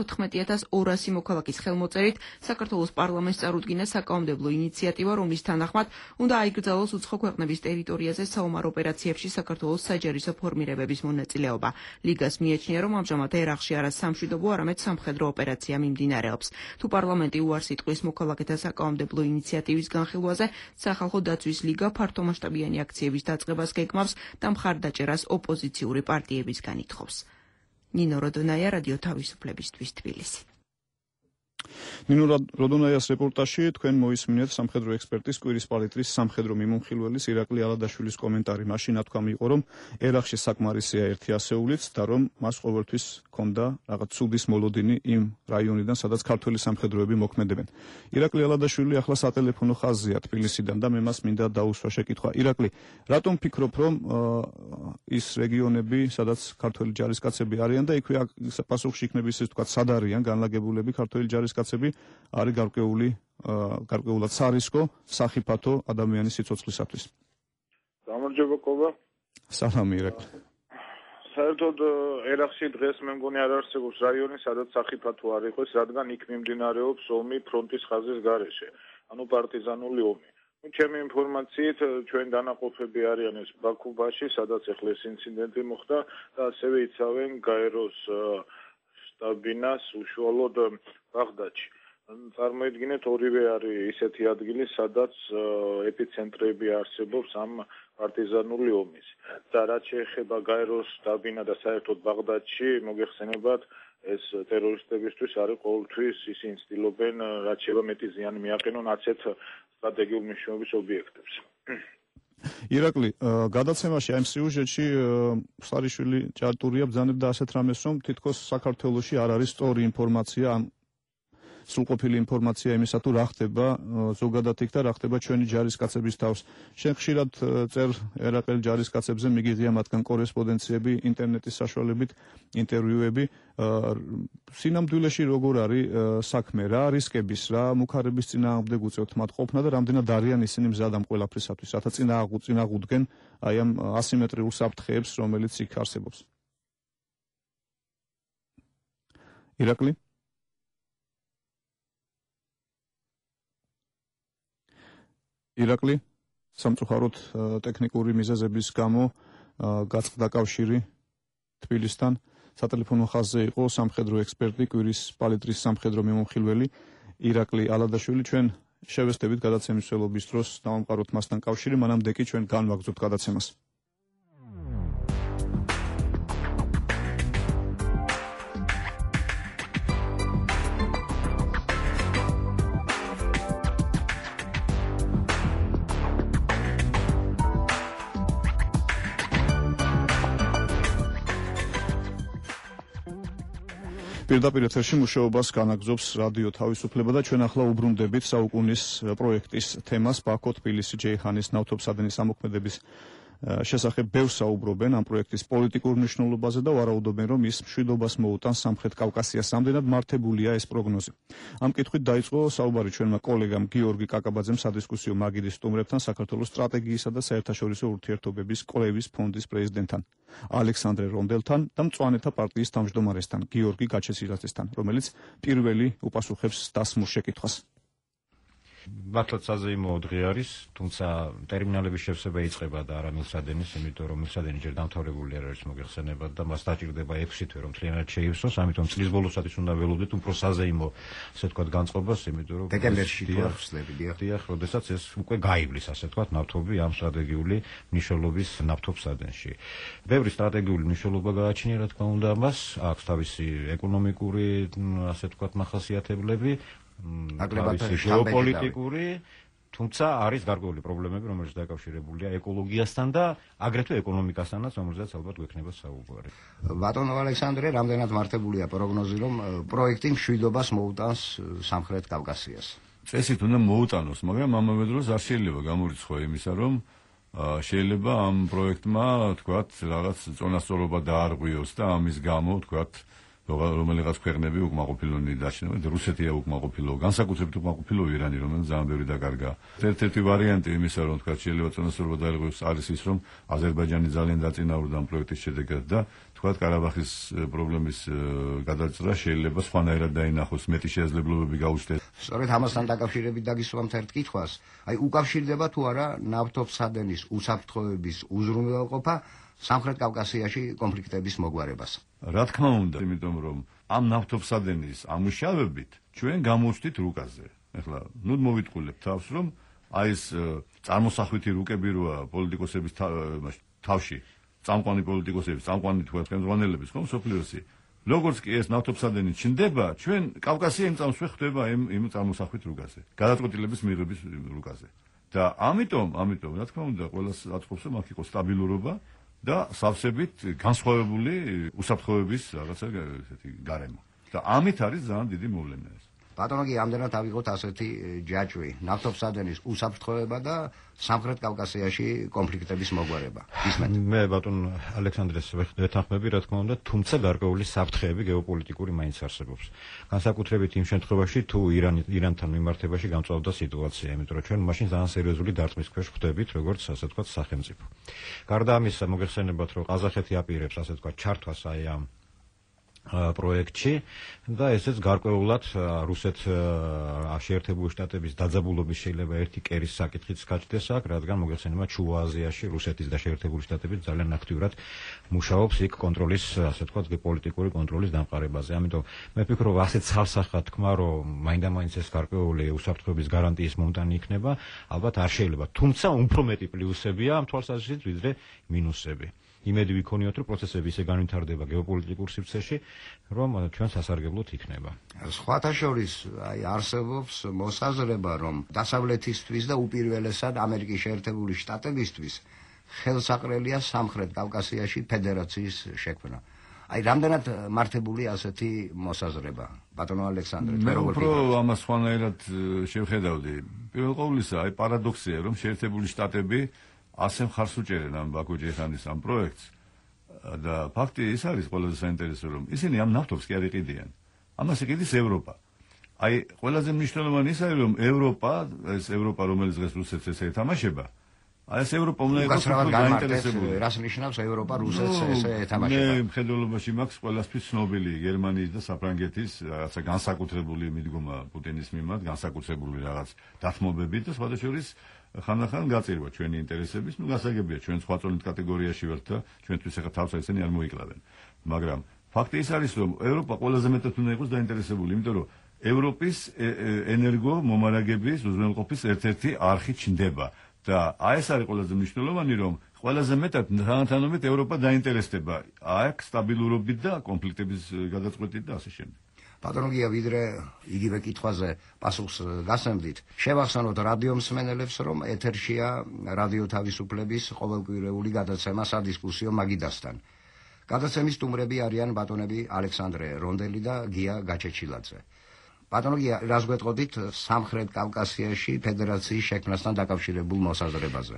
34200 მოქალაქის ხელმოწერით საქართველოს პარლამენტს წარუდგინა საკანონმდებლო ინიციატივა, რომლის თანახმად უნდა აიგრძელოს უცხო ქვეყნების ტერიტორიაზე საომარ ოპერაციებში საქართველოს საჯარისო ფორმირებების მონაწილეობა. ლიგას მიაჩნია, რომ ამჟამად ერაყში არა სამშვიდობო, არამედ სამხედრო ოპერაცია მიმდინარეობს. თუ პარლამენტი უარს იტყვის მოქალაქეთა საკანონმდებლო ინიციატივის განხილვაზე, სახალხო დაცვის ლიგა ფართომასშტაბიანი აქციების დაწყებას გეგმავს და მხარდაჭერას ოპოზიციური პარტიებისგან ითხოვს. ნინო როდონაია, რადიო თავისუფლებისთვის, თბილისი. ნინო როდონაიას რეპორტაჟში თქვენ მოისმინეთ სამხედრო ექსპერტის კვირის პალიტრის სამხედრო მიმოხილველის ირაკლი ალადაშვილის კომენტარი. მაშინ ათქვამი იყო, რომ ერახში საკმარისია ერთი ასეულიც და რომ მას ყოველთვის ჰქონდა რაღაც ცუდის მოლოდინი იმ რაიონიდან, სადაც ქართველი სამხედროები მოქმედებენ. ირაკლი ალადაშვილი ახლა სატელეფონო ხაზზეა თბილისიდან და მე მას მინდა დაუსვა შეკითხვა. ირაკლი, რატომ ფიქრობ, რომ ის რეგიონები, სადაც ქართველი ჯარისკაცები არიან და იქვე პასუხში იქნება ისე თქვა, სად არიან განლაგებულები ქართველი ჯარისკაცები, არის გარკვეულად სარისკო სახიფათო ადამიანის სიცოცხლისათვის. გამარჯობა კობა. სალამი ირაკლი. საერთოდ ერახში დღეს მე მგონი არ არსებობს რაიონი, სადაც სახიფათო არ იყოს, რადგან იქ მიმდინარეობს ომი ფრონტის ხაზის გარეშე, ანუ პარტიზანული ომი. ჩემი ინფორმაციით ჩვენ დანაყოფები არიან ეს ბაქუბაში, სადაც ახლა ეს ინციდენტი მოხდა და ასევე იცავენ გაეროს შტაბ-ბინას უშუალოდ ბაღდადში. წარმოიდგინეთ, ორივე არის ისეთი ადგილი, სადაც ეპიცენტრები არსებობს ამ პარტიზანული ომის. და რაც შეეხება გაეროს შტაბ-ბინა და საერთოდ ბაღდადში, მოგეხსენებათ, ეს ტერორისტებისთვის არის ყოველთვის ისინი ცდილობენ რაც შეიძლება მეტი ზიანი მიაყენონ ასეთ სტრატეგიულ მნიშვნელობის ობიექტებს. ირაკლი, გადაცემაში ამ სიუჟეტში სარიშვილი ჭარტურია ბრძანებდა ასეთ რამეს, რომ თითქოს საქართველოში არ არის სწორი ინფორმაცია, სრულყოფილი ინფორმაცია იმისა, თუ რა ხდება ზოგადად იქ და რა ხდება ჩვენი ჯარისკაცების თავს. შენ ხშირად წერ ერაყელ ჯარისკაცებზე, მიგიღია მათგან კორესპონდენციები, ინტერნეტის საშუალებით, ინტერვიუები. სინამდვილეში როგორ არის საქმე, რა რისკების, რა მუქარების წინააღმდეგ უწევთ მათ ყოფნა და რამდენად არიან ისინი მზად ამ ყველაფრისათვის, რათა წინააღუდგენ აი ამ ასიმეტრიულ საფრთხეებს, რომელიც იქ არსებობს. ირაკლი? ირაკლი, სამწუხაროდ ტექნიკური მიზეზების გამო გაწყდა კავშირი თბილისთან. სატელეფონო ხაზზე იყო სამხედრო ექსპერტი, კვირის პალიტრის სამხედრო მიმოხილველი ირაკლი ალადაშვილი. ჩვენ შევესწრებით გადაცემის მსვლელობის დროს დავამყაროთ მასთან კავშირი, მანამდე კი ჩვენ განვაგრძობთ გადაცემას. პირდაპირ ეთერში მუშაობას განაგრძობს რადიო თავისუფლება და ჩვენ ახლა უბრუნდებით საუკუნის პროექტის თემას. ბაქო, თბილისი, ჯეიჰანის ნავთობსადენის ამოქმედების შესახებ ბევრს საუბრობენ ამ პროექტის პოლიტიკურ მნიშვნელობაზე და ვარაუდობენ, რომ ის მშვიდობას მოუტანს სამხრეთ კავკასიას. რამდენად მართებულია ეს პროგნოზი? ამ კითხვით დაიწყო საუბარი ჩვენმა კოლეგამ გიორგი კაკაბაძემ სადისკუსიო მაგიდის სტუმრებთან, საქართველოს სტრატეგიისა და საერთაშორისო ურთიერთობების კვლევის ფონდის პრეზიდენტთან ალექსანდრე რონდელთან და მწვანეთა პარტიის თავმჯდომარესთან გიორგი გაჩეცილაძესთან, რომელიც პირველი უპასუხებს დასმულ შეკითხვას. მართლაც საზეიმო დღე არის, თუმცა ტერმინალების შევსება იწყება და არა მილსადენის, იმიტომ რომ მილსადენი ჯერ დამთავრებული არ არის მოგეხსენებათ და მას დაჭირდება 6 თვე რომ მთლიანად შეივსოს, ამიტომ წლის ბოლოსათვის უნდა ველოდეთ უფრო საზეიმო, ასე ვთქვათ, განწყობას, იმიტომ რომ დეკემბერში გვახსნები, დიახ, როდესაც ეს უკვე გაივლის, ასე ვთქვათ, ნავთობი ამ სტრატეგიული მნიშვნელობის ნავთობსადენში. ბევრი სტრატეგიული მნიშვნელობა გააჩნია, რა თქმა უნდა, მას აქვს თავისი ეკონომიკური, ასე ვთქვათ, მახასიათებლები, თავისი გეოპოლიტიკური, თუმცა არის გარკვეული პრობლემები, რომელიც დაკავშირებულია ეკოლოგიასთან და აგრეთვე ეკონომიკასთანაც, რომელზეც ალბათ გვექნება საუბარი. ბატონო ალექსანდრე, რამდენად მართებულია პროგნოზი, რომ პროექტი მშვიდობას მოუტანს სამხრეთ კავკასიას? წესით უნდა მოუტანოს, მაგრამ ამავე დროს არ შეიძლება გამორიცხვა იმისა, რომ შეიძლება ამ პროექტმა, თქვათ, რაღაც წონასწორობა დაარღვიოს და ამის გამო, თქვათ, რომელიღაც ქვეყნები უკმაყოფილონი დაშინება, რუსეთია უკმაყოფილო, განსაკუთრებით უკმაყოფილო ირანი, რომელიც ძალიან ბევრი დაკარგა. ერთ-ერთი ვარიანტი იმისა, რომ თქვათ, შეიძლება წონასწორობა დაარღვიოს, არის ის, რომ აზერბაიჯანი ძალიან დაწინაურდა ამ პროექტის შედეგად და თქვათ, ყარაბაღის პრობლემის გადაჭრა შეიძლება სხვანაირად დაინახოს, მეტი შესაძლებლობები გაუჩნდეს. სწორედ ამასთან დაკავშირებით დაგისვამთ ერთ კითხვას, აი უკავშირდება თუ არა ნავთობსადენის უსაფრთხოების უზრუნველყოფა სამხრეთ კავკასიაში კონფლიქტების მოგვარებას? რა თქმა უნდა, იმიტომ რომ ამ ნავთობსადენის ამუშავებით ჩვენ გამოვწვით რუკაზე. ეხლა ნუ მოვიტყულებთ თავს, რომ აი ეს წარმოსახვითი რუკები როა პოლიტიკოსების თავში, წამყვანი პოლიტიკოსების, წამყვანი თქვა ხელმძღვანელების, ხომ სოფლიოსი. როგორც კი ეს ნავთობსადენი ჩნდება, ჩვენ კავკასია იმ წამსვე ხდება იმ წარმოსახვით რუგაზე, გადაწყვეტილების მიღების რუგაზე. და ამიტომ, რა თქმა უნდა, ყველას აწყობს, რომ აქ იყოს სტაბილურობა და სავსებით განსხვავებული უსაფრთხოების რაღაცა ესეთი გარემო. და ამით არის ძალიან დიდი მოვლენა ეს. ბატონო, კი ამდენად ავიღოთ ასეთი ჯაჭვი, ნავთობსადენის უსაფრთხოება და სამხრეთ კავკასიაში კონფლიქტების მოგვარება. ისმენთ. მე ბატონ ალექსანდრეს ვეთანხმები, რა თქმა უნდა, თუმცა გარკვეული საფრთხეები გეოპოლიტიკური მაინც არსებობს. განსაკუთრებით იმ შემთხვევაში, თუ ირანთან მიმართებაში გამწვავდა სიტუაცია, იმიტომ რომ ჩვენ მაშინ ძალიან სერიოზული დარტყმის ქვეშ ხვდებით, როგორც ასე ვთქვათ, სახელმწიფო. გარდა ამისა, მოგეხსენებათ, რომ ყაზახეთი აპირებს ასე ვთქვათ, ჩართვას აი ამ პროექტში და ესეც გარკვეულად შეერთებული შტატების დაძაბულობის შეიძლება ერთი კერის საკითხიც გაჩნდეს აქ, რადგან მოგეხსენებათ, შუა აზიაში რუსეთის და შეერთებული შტატების ძალიან აქტიურად მუშაობს იქ კონტროლის, ასე ვთქვათ, გეოპოლიტიკური კონტროლის დამყარებაზე. ამიტომ მე ვფიქრობ, ასეთ ცალსახად თქმა, რომ მაინდა-მაინც ეს გარკვეული უსაფრთხოების გარანტიის მომტანი იქნება, ალბათ არ შეიძლება. თუმცა უფრო მეტი პლუსებია ამ თვალსაზრისით, ვიდრე მინუსები. იმედი ვიქონიოთ, რომ პროცესები ისე განვითარდება გეოპოლიტიკურ სივრცეში, რომ ჩვენ სასარგებლოდ იქნება. სხვათა შორის აი არსებობს მოსაზრება, რომ დასავლეთისთვის და უპირველესად ამერიკის შეერთებული შტატებისთვის ხელსაყრელია სამხრეთ კავკასიაში ფედერაციის შექმნა. აი რამდენად მართებული ასეთი მოსაზრება, ბატონო ალექსანდრე, მე უფრო ამას სხვანაირად შევხედავდი. პირველ ყოვლისა, აი პარადოქსია, რომ შეერთებული შტატები ასე მხარს უჭერენ ამ ბაქო-ჯეჰანის ამ პროექტს და ფაქტი ის არის ყველაზე საინტერესო, რომ ისინი ამ ნავთობს კი არ იყიდიან. ამას იყიდის ევროპა. აი ყველაზე მნიშვნელოვანი ის არის, რომ ევროპა, რომელიც დღეს რუსეთს ესე ეთამაშება, აი ეს ევროპა უნდა იყოს გაინტერესებული. რას ნიშნავს ევროპა რუსეთს ესე ეთამაშება? მე მხედველობაში მაქვს ყველასთვის ცნობილი გერმანიის და საფრანგეთის რაღაცა განსაკუთრებული მიდგომა პუტინის მიმართ, განსაკუთრებული რაღაც დათმობებით და სხვათა შორის ხანდახან გაწირვა ჩვენი ინტერესების, გასაგებია ჩვენ სხვა წონით კატეგორიაში ვართ და ჩვენთვის ახლა თავს ესენი არ მოიკლავენ. მაგრამ ფაქტი ის არის, რომ ევროპა ყველაზე მეტად უნდა იყოს დაინტერესებული, იმიტომ რომ ევროპის ენერგო მომარაგების უზრუნველყოფის ერთ-ერთი არხი ჩნდება და აი ეს არის ყველაზე მნიშვნელოვანი, რომ ყველაზე მეტად თანამედროვე ევროპა დაინტერესდება აქ სტაბილურობით და კონფლიქტების გადაწყვეტით და ასე შემდეგ. ბატონო გია, ვიდრე იგივე კითხვაზე პასუხს გასცემდით, შევახსენოთ რადიო მსმენელებს, რომ ეთერშია რადიო თავისუფლების ყოველკვირეული გადაცემა სადისკუსიო მაგიდასთან. გადაცემის სტუმრები არიან ბატონები ალექსანდრე რონდელი და გია გაჩეჩილაძე. ბატონო გია, რას გვეტყოდით სამხრეთ კავკასიაში ფედერაციის შექმნასთან დაკავშირებულ მოსაზრებაზე?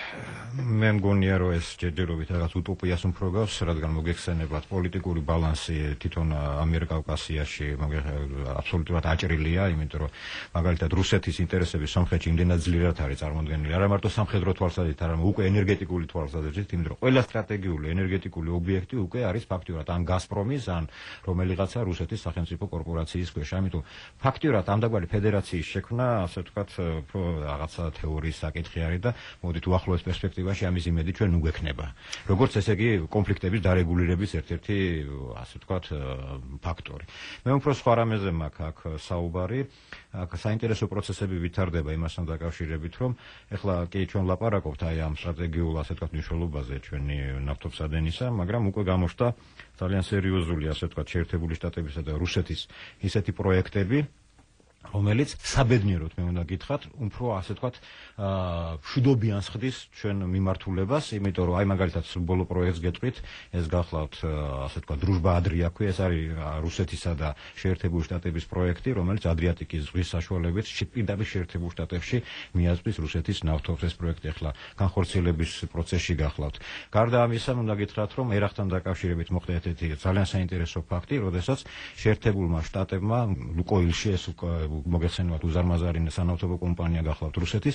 მე მგონია, რომ ეს ჯერჯერობით რაღაც უტოპიას უფრო გავს, რადგან მოგეხსენებათ, პოლიტიკური ბალანსი თვითონ ამიერკავკასიაში აბსოლუტურად აჭრილია, იმიტომ რომ მაგალითად რუსეთის ინტერესები სამხრეთში იმდენად ძლიერად არის წარმოდგენილი, არა მარტო სამხედრო თვალსაზრისით, არამედ უკვე ენერგეტიკული თვალსაზრისით, იმიტომ რომ ყველა სტრატეგიული ენერგეტიკული ობიექტი უკვე არის ფაქტიურად ან გაზპრომის, ან რომელიღაცა რუსეთის სახელმწიფო კორპორაციის ქვეშ. ამიტომ ფაქტიურად ამდაგვარი ფედერაციის შექმნა, ასე ვთქვათ, რაღაცა თეორიის საკითხი არის და მოდით უახლოეს პერსპექტივაში ამის იმედი ჩვენ უგვექნება. როგორც ესე იგი კონფლიქტების დარეგულირების ერთ-ერთი, ასე ვთქვათ, ფაქტორი. მე უფრო სხვა რამეზე მაქვს აქ საუბარი, აქ საინტერესო პროცესები ვითარდება იმასთან დაკავშირებით, რომ ეხლა კი ჩვენ ლაპარაკობთ აი ამ სტრატეგიულ, ასე ვთქვათ, მნიშვნელობაზე ჩვენი ნავთობსადენისა, მაგრამ უკვე გამოჩნდა ძალიან სერიოზული, ასე ვთქვათ, შეერთებული შტატებისა და რუსეთის ისეთი პროექტები, რომელიც საბედნიეროდ მე უნდა გითხრათ, უფრო ასე ვთქვათ, მშვიდობიანს ხდის ჩვენ მიმართულებას, იმიტომ რომ აი მაგალითად ბოლო პროექტს გეტყვით, ეს გახლავთ, ასე ვთქვათ, დრუჟბა ადრია ქვია, ეს არის რუსეთისა და შეერთებული შტატების პროექტი, რომელიც ადრიატიკის ზღვის საშუალებით პირდაპირ შეერთებულ შტატებში მიაწვის რუსეთის ნავთობს. ეს პროექტი ახლა განხორციელების პროცესში გახლავთ. გარდა ამისა, უნდა გითხრათ, რომ ერახთან დაკავშირებით მოხდა ერთ-ერთი ძალიან საინტერესო ფაქტი, როდესაც შეერთებულმა შტატებმა ლუკოილში ეს მოგეხსენებათ უზარმაზარი სანავთობო კომპანია გახლავთ რუსეთის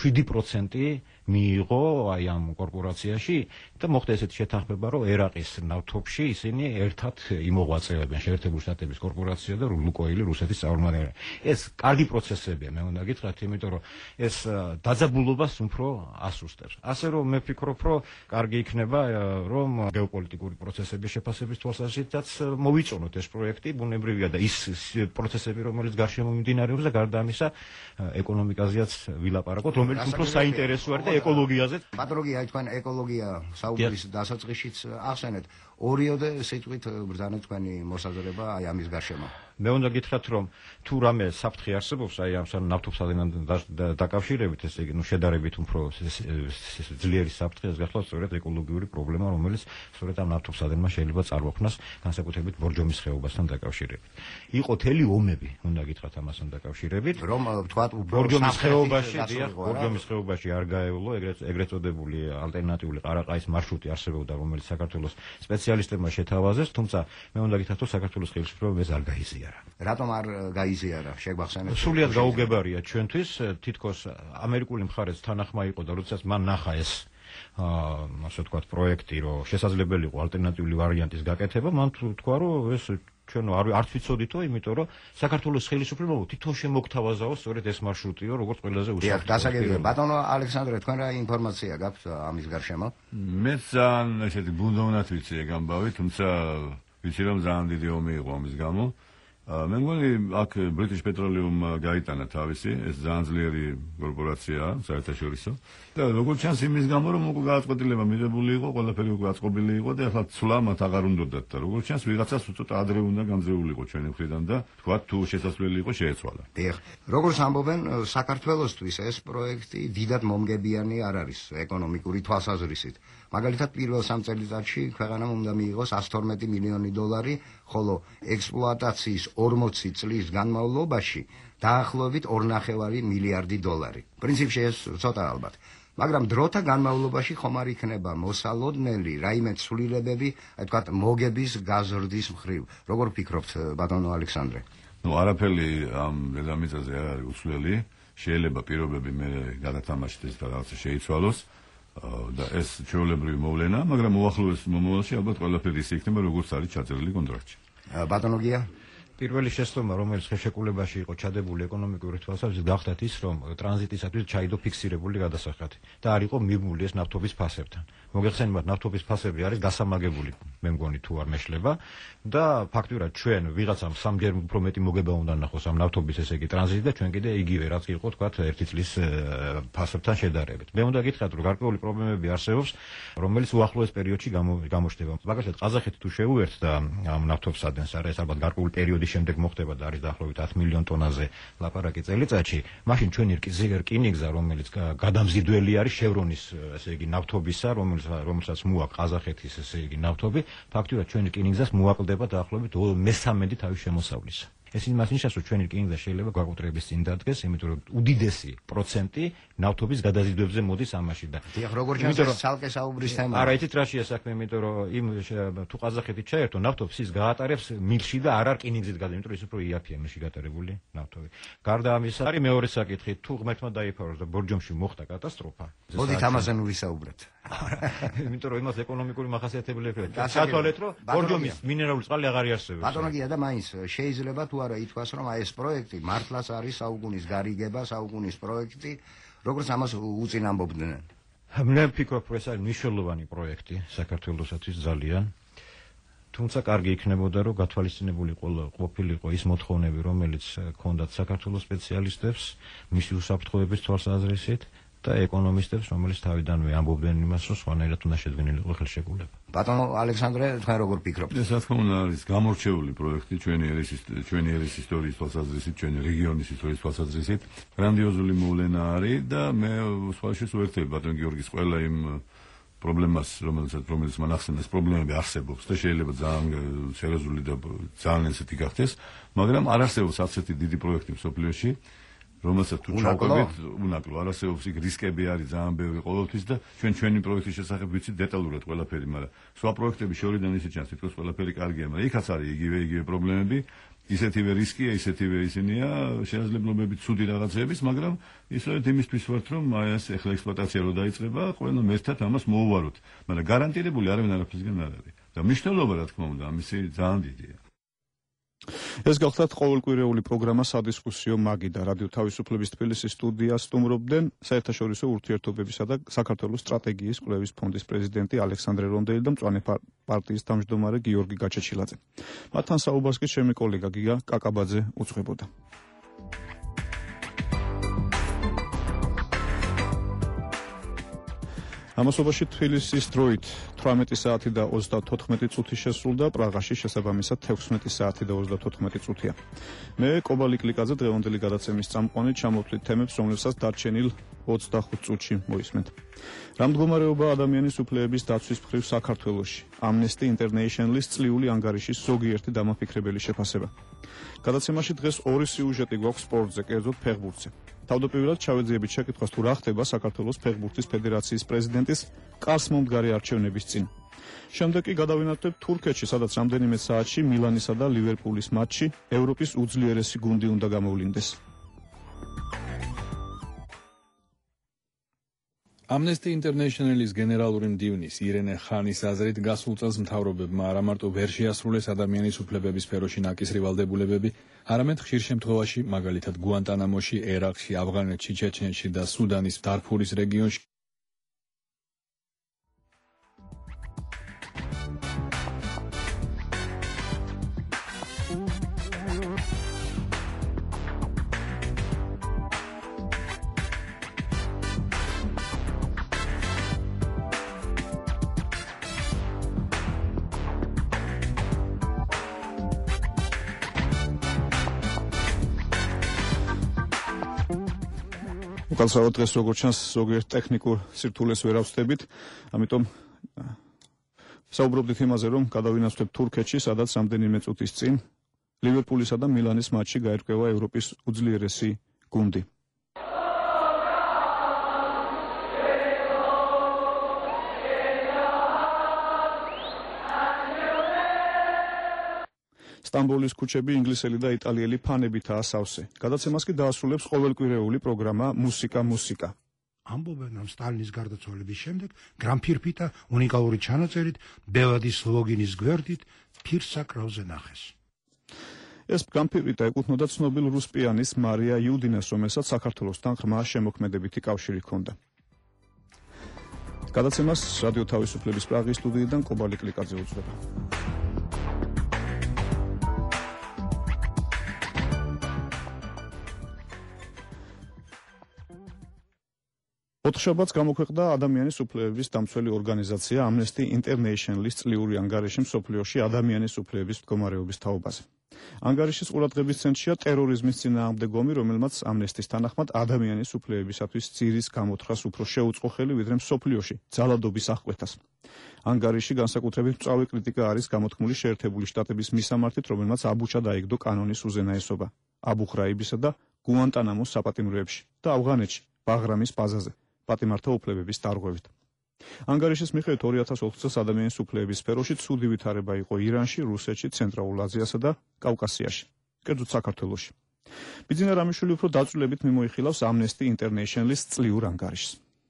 7% მიიღო აი ამ კორპორაციაში და მოხდა ესეთი შეთანხმება, რომ ერაყის ნავთობში ისინი ერთად იმოღვაწეებენ შეერთებული შტატების კორპორაცია და ლუკოილი რუსეთის წარმომადგენელი. ეს კარგი პროცესებია, მე უნდა გითხრათ, იმიტომ რომ ეს დაძაბულობას უფრო ასუსტებს. ასე რომ მე ვფიქრობ, რომ კარგი იქნება, რომ გეოპოლიტიკური პროცესების შეფასების თვალსაზრისითაც მოვიწონოთ ეს პროექტი, ბუნებრივია და ის პროცესები, რომელიც გარშემო მიმდინარეობს და გარდა ამისა ეკონომიკაზეაც ვილაპარაკოთ, რომელიც უფრო საინტერესო არის და ეკოლოგიაზე. პატროგი, აი თქვენ ეკოლოგია საუბრის დასაწყისშიც ახსენეთ. ორიოდე სიტყვით ბრძანეთ თქვენი მოსაზრება აი ამის გარშემო. მე უნდა გითხრათ რომ თუ რამე საფრთხე არსებობს აი ამ ნავთობსადენთან დაკავშირებით ესე იგი შედარებით უფრო ძლიერი საფრთხეს გახლავთ სწორედ ეკოლოგიური პრობლემა რომელიც სწორედ ამ ნავთობსადენმა შეიძლება წარმოქმნას განსაკუთრებით ბორჯომის ხეობასთან დაკავშირებით. იყო თელი ომები უნდა გითხრათ ამასთან დაკავშირებით რომ თქვათ ბორჯომის ხეობაში არ გაევლო ეგრეთ წოდებული ალტერნატიული ყარაყაის მარშრუტი არსებობდა რომელიც საქართველოს სპეციალისტებმა შეთავაზეს თუმცა მე უნდა გითხრათ რომ საქართველოს ხელისუფლებამ ეს არ გაიზიარა. რატომ არ გაიზიარა შეგვახსენეთ? სულიად გაუგებარია ჩვენთვის თითქოს ამერიკული მხარეც თანახმა იყო და როდესაც მან ნახა ეს ასე ვთქვათ პროექტი რომ შესაძლებელი იყო ალტერნატიული ვარიანტის გაკეთება მან თქვა რომ ეს ჩვენ არც ვიცოდითო იმიტომ რომ საქართველოს ხელისუფლებამ თვითონ შემოგთავაზაო სწორედ ეს მარშრუტიო როგორც ყველაზე უსაფრთხო. გასაგებია ბატონო ალექსანდრე თქვენ რა ინფორმაცია გაქვთ ამის გარშემო? მე ძალიან ესეთი ბუნდოვნად ვიცი ეგ ამბავი თუმცა ვიცი რომ ძალიან დიდი ომი იყო ამის გამო. მე მგონი აქ British Petroleum გაიტანა თავისი ეს ძალიან ძლიერი კორპორაციაა საერთაშორისო და როგორც ჩანს იმის გამო რომ უკვე გააწყვეტილება მიღებული იყო ყველაფერი უკვე აწყობილი იყო და ახლა ცვლა მათ აღარ უნდათ და როგორც ჩანს ვიღაცას უცოტა ადრე უნდა გამძეულიყო ჩვენი მხრიდან და თქვა თუ შესაძლებელი იყო შეეცვალა. დიახ, როგორც ამბობენ საქართველოსთვის ეს პროექტი დიდად მომგებიანი არ არის ეკონომიკური თვალსაზრისით. მაგალითად პირველ 3 წელიწადში ქვეყანამ უნდა მიიღოს 112 მილიონი დოლარი, ხოლო ექსპლუატაციის 40 წლის განმავლობაში დაახლოებით 2.5 მილიარდი დოლარი. პრინციპში ეს ცოტა ალბათ. მაგრამ დროთა განმავლობაში ხომ არ იქნება მოსალოდნელი რაიმე ცვლილებები, აი თქვათ მოგების გაზრდის მხრივ. როგორ ფიქრობთ ბატონო ალექსანდრე? არაფერი ამ დედამიწაზე არ არის უცვლელი, შეიძლება პირობები მე გადათამაშდეს და რაღაცა შეიცვალოს. და ეს ჩვეულებრივი მოვლენა, მაგრამ უახლოეს მომავალში ალბათ ყველაფერი ისე იქნება, როგორც არის ჩაწერილი კონტრაქტში. ბატონო გია პირველი შეცდომა, რომელიც ხელშეკრულებაში იყო ჩადებული ეკონომიკური თვალსაზრისით, გახდათ ის, რომ ტრანზიტისათვის ჩაიდო ფიქსირებული გადასახადი და არ იყო მიბმული ეს ნავთობის ფასებთან. მოგეხსენებათ, ნავთობის ფასები არის გასამაგებული, მე მგონი თუ არ მეშლება და ფაქტურად ჩვენ ვიღაცამ სამჯერ უფრო მეტი მოგება უნდა ნახოს ამ ნავთობის ესე იგი ტრანზიტი და ჩვენ კიდე იგივე რაც იყო თქვა ერთი წლის ფასებთან შედარებით. მე უნდა გითხრათ, რომ გარკვეული პრობლემები არსებობს, რომელიც უახლოეს პერიოდში გამოჩნდება. მაგალითად, ყაზახეთი თუ შეუერთდა ამ ნავთობსადენს, არა ეს ალბათ გარკვეული პერიოდი შემდეგ მოხდება და არის დაახლოებით 10 მილიონ ტონაზე ლაპარაკი წელიწადში, მაშინ ჩვენი რკინიგზა, რომელიც გადამზიდველი არის შევრონის ესე იგი ნავთობისა, რომელსაც მოაქვს ყაზახეთის ესე იგი ნავთობი, ფაქტურად ჩვენი რკინიგზას მოაკლდება დაახლოებით 1/3 თავის შემოსავლისა. ეს იმას ნიშნავს, რომ ჩვენი რკინიგზა შეიძლება გაკვეთრების წინ დადგეს, იმიტომ რომ უდიდესი პროცენტი ნავთობის გადაზიდვებზე მოდის ამაში და დიახ, როგორ ჩანს ცალკე საუბრის თემა. არა, იცით რაშია საქმე, იმიტომ რომ იმ თუ ყაზახეთი ჩაერთო ნავთობს ის გაატარებს მილში და არ რკინიგზით გადა, იმიტომ რომ ის უფრო იაფია მილში გატარებული ნავთობი. გარდა ამისა, არის მეორე საკითხი, თუ ღმერთმა დაიფაროს და ბორჯომში მოხდა კატასტროფა. მოდით ამაზე ნუ ვისაუბრეთ. იმიტომ რომ იმას ეკონომიკური მახასიათებლები აქვს. სათვალეთ რომ ბორჯომის მინერალური წყალი აღარ იარსებებს. ბატონო გია და მაინც შეიძლება თუ არა ითქვას რომ აი ეს პროექტი მართლაც არის საუკუნის გარიგება, საუკუნის პროექტი, როგორც ამას უწინ ამბობდნენ. მე ვფიქრობ, რომ ეს არის მნიშვნელოვანი პროექტი საქართველოსთვის ძალიან. თუმცა კარგი იქნებოდა, რომ გათვალისწინებული ყოფილიყო ის მოთხოვნები, რომელიც ჰქონდათ საქართველოს სპეციალისტებს, მისი უსაფრთხოების თვალსაზრისით და ეკონომისტებს, რომელიც თავიდანვე ამბობდნენ იმას, რომ სხვანაირად უნდა შედგენილიყო ხელშეკრულება. ბატონო ალექსანდრე, თქვენ როგორ ფიქრობთ? ეს რა თქმა უნდა არის გამორჩეული პროექტი ჩვენი ერის ისტორიის თვალსაზრისით, ჩვენი რეგიონის ისტორიის თვალსაზრისით. გრანდიოზული მოვლენა არის და მე სხვაშიც ვერთები ბატონ გიორგის ყველა იმ პრობლემას, რომელიც მან ახსენეს, პრობლემები არსებობს და შეიძლება ძალიან სერიოზული და ძალიან ესეთი გახდეს, მაგრამ არ არსებობს ასეთი დიდი პროექტი მსოფლიოში, რომელსაც თუ ჩავყობთ, უნაკლო არ არსებობს იქ რისკები არის ძალიან ბევრი ყოველთვის და ჩვენი პროექტის შესახებ ვიცით დეტალურად ყველაფერი, მაგრამ სხვა პროექტები შორიდან ისე ჩანს, თითქოს ყველაფერი კარგია, მაგრამ იქაც არის იგივე პრობლემები, ისეთივე რისკია, ისეთივე ისინია, შესაძლებლობები ცუდი რაღაცების, მაგრამ ისევ იმისთვის ვართ, რომ აი ეს ახლა ექსპლუატაცია რო დაიწყება, ყველამ ერთად ამას მოუვაროთ, მაგრამ გარანტირებული არავინ არაფრისგან არ არის და მნიშვნელობა რა თქმა უნდა ამისი ძალიან დიდია. ეს გახლავთ ყოველკვირეული პროგრამა სადისკუსიო მაგიდა რადიო თავისუფლების თბილისის სტუდიას სტუმრობდნენ საერთაშორისო ურთიერთობებისა და საქართველოს სტრატეგიის კვლევის ფონდის პრეზიდენტი ალექსანდრე რონდელი და მწვანე პარტიის თავმჯდომარე გიორგი გაჩეჩილაძე. მათთან საუბარს კი ჩემი კოლეგა გიგა კაკაბაძე უძღვებოდა. ამასობაში თბილისის დროით 18 საათი და 34 წუთი შესრულდა, პრაღაში შესაბამისად 16 საათი და 34 წუთია. მე კობალი კლიკაძე დღევანდელი გადაცემის წამყვანი ჩამოვთვლით თემებს, რომლებსაც დარჩენილ 25 წუთში მოისმენთ. რა მდგომარეობა ადამიანის უფლებების დაცვის მხრივ საქართველოში? Amnesty International-ის წლიური ანგარიშის ზოგიერთი დამაფიქრებელი შეფასება. გადაცემაში დღეს ორი სიუჟეტი გვაქვს სპორტზე, კერძოდ ფეხბურთზე. თავდაპირველად ჩავეძიებით შეკითხვას თუ რა ხდება საქართველოს ფეხბურთის ფედერაციის პრეზიდენტის კარს მომდგარი არჩევნების წინ. შემდეგ კი გადავინათებთ თურქეთში, სადაც რამდენიმე საათში მილანისა და ლივერპულის მატჩი ევროპის უძლიერესი გუნდი უნდა გამოვლინდეს. Amnesty International-ის გენერალური მდივნის ირენე ხანის აზრით გასულ წელს მთავრობებმა არა მარტო ვერ შეასრულეს ადამიანის უფლებების სფეროში ნაკისრი ვალდებულებები, არამედ ხშირ შემთხვევაში, მაგალითად გუანტანამოში, ერაყში, ავღანეთში, ჩეჩნეთში და სუდანის დარფურის რეგიონში უკანასკნელად დღეს როგორც ჩანს ზოგიერთ ტექნიკურ სირთულეს ვერ ავსდებით, ამიტომ საუბრობდით იმაზე, რომ გადავინაცვლებთ თურქეთში, სადაც რამდენიმე წუთის წინ ლივერპულისა და მილანის მატჩი გაირკვევა ევროპის უძლიერესი გუნდი. სტამბოლის ქუჩები ინგლისელი და იტალიელი ფანებითაა სავსე. გადაცემას კი დაასრულებს ყოველკვირეული პროგრამა მუსიკა. ამბობენ, რომ სტალინის გარდაცვალების შემდეგ გრამფირფიტა უნიკალური ჩანაწერით ბელადის ლოგინის გვერდით ფირსაკრავზე ნახეს. ეს გრამფირფიტა ეკუთვნოდა ცნობილ რუს პიანის მარია იუდინას, რომელსაც საქართველოსთან ღრმა შემოქმედებითი კავშირი ჰქონდა. გადაცემას რადიო თავისუფლების პრაღის სტუდიიდან კობალი კლიკაძე უძღვება. ოთხშაბათს გამოქვეყნდა ადამიანის უფლებების დამცველი ორგანიზაცია Amnesty International-ის წლიური ანგარიში მსოფლიოში ადამიანის უფლებების მდგომარეობის თაობაზე. ანგარიშის ყურადღების ცენტრშია ტერორიზმის წინააღმდეგ ომი, რომელმაც Amnesty-ს თანახმად ადამიანის უფლებებისათვის ძირის გამოთხრას უფრო შეუწყო ხელი, ვიდრე მსოფლიოში ძალადობის აღკვეთას. ანგარიში განსაკუთრებით მწვავე კრიტიკა არის გამოთქმული შეერთებული შტატების მისამართით, რომელმაც აბუჩა დაიგდო კანონის უზენაესობა აბუ ხრაიბისა და გუანტანამოს საპატიმროებში და ავღანეთში ბაღრამის ბაზაზე პატიმართა უფლებების დარღვევით. ანგარიშის მიხედვით 2004 წელს ადამიანის უფლებების სფეროში ცუდი ვითარება იყო ირანში, რუსეთში, ცენტრალურ აზიასა და კავკასიაში, კერძოდ საქართველოში. ბიძინა რამიშვილი უფრო დაწვრილებით მიმოიხილავს Amnesty International-ის წლიურ ანგარიშს.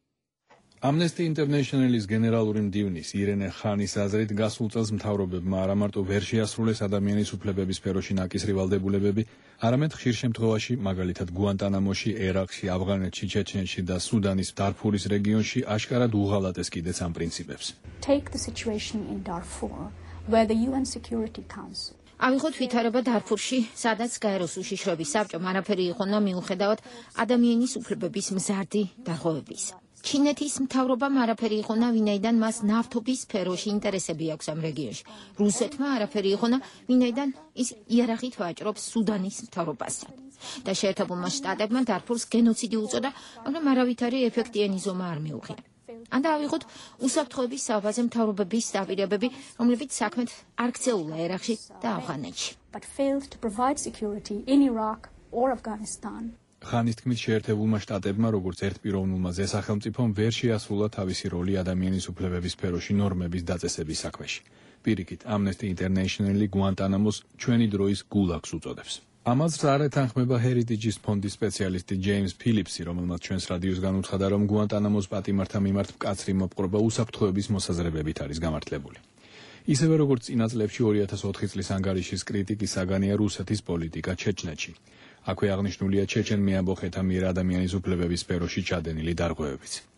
Amnesty International-ის გენერალური მდივნის ირენე ხანის აზრით გასულ წელს მთავრობებმა არა მარტო ვერ შეასრულეს ადამიანის უფლებების სფეროში ნაკისრი ვალდებულებები, არამედ ხშირ შემთხვევაში, მაგალითად გუანტანამოში, ერაყში, ავღანეთში, ჩეჩნეთში და სუდანის დარფურის რეგიონში აშკარად უღალატეს კიდეც ამ პრინციპებს. Take the situation in Darfur, where the UN Security Council ავიღოთ ვითარება დარფურში, სადაც გაეროს უშიშროების საბჭომ არაფერი იყონა მიუხედავად ადამიანის უფლებების მზარდი დარღვევების. ჩინეთის მთავრობამ არაფერი იყონა, ვინაიდან მას ნავთობის სფეროში ინტერესები აქვს ამ რეგიონში. რუსეთმა არაფერი იყონა, ვინაიდან ის იარაღით ვაჭრობს სუდანის მთავრობასთან. და შეერთებულმა შტატებმა დარფურს გენოციდი უწოდა, მაგრამ არავითარი ეფექტიანი ზომა არ მიუღია. ან დავიღოთ უსაფრთხოების საუბაზე მთავრობების დაპირებები, რომლებიც საქმეთ არ ქცეულა ერაყში და ავღანეთში. but failed to provide security in Iraq or Afghanistan. ხანის თქმით შეერთებულმა შტატებმა, როგორც ერთპიროვნულმა ზესახელმწიფომ, ვერ შეასრულა თავისი როლი ადამიანის უფლებების სფეროში ნორმების დაწესების საქმეში. პირიქით, Amnesty International-ი გუანტანამოს ჩვენი დროის გულაგს უწოდებს. ამას არ ეთანხმება Heritage-ის ფონდის სპეციალისტი ჯეიმს ფილიპსი, რომელმაც ჩვენს რადიოს განუცხადა, რომ გუანტანამოს პატიმართა მიმართ მკაცრი მოპყრობა უსაფრთხოების მოსაზრებებით არის გამართლებული. ისევე როგორც წინა წლებში 2004 წლის ანგარიშის კრიტიკის საგანია რუსეთის პოლიტიკა ჩეჩნეთში. აქვე აღნიშნულია ჩეჩენ მეამბოხეთა მიერ ადამიანის უფლებების სფეროში ჩადენილი დარღვევებიც.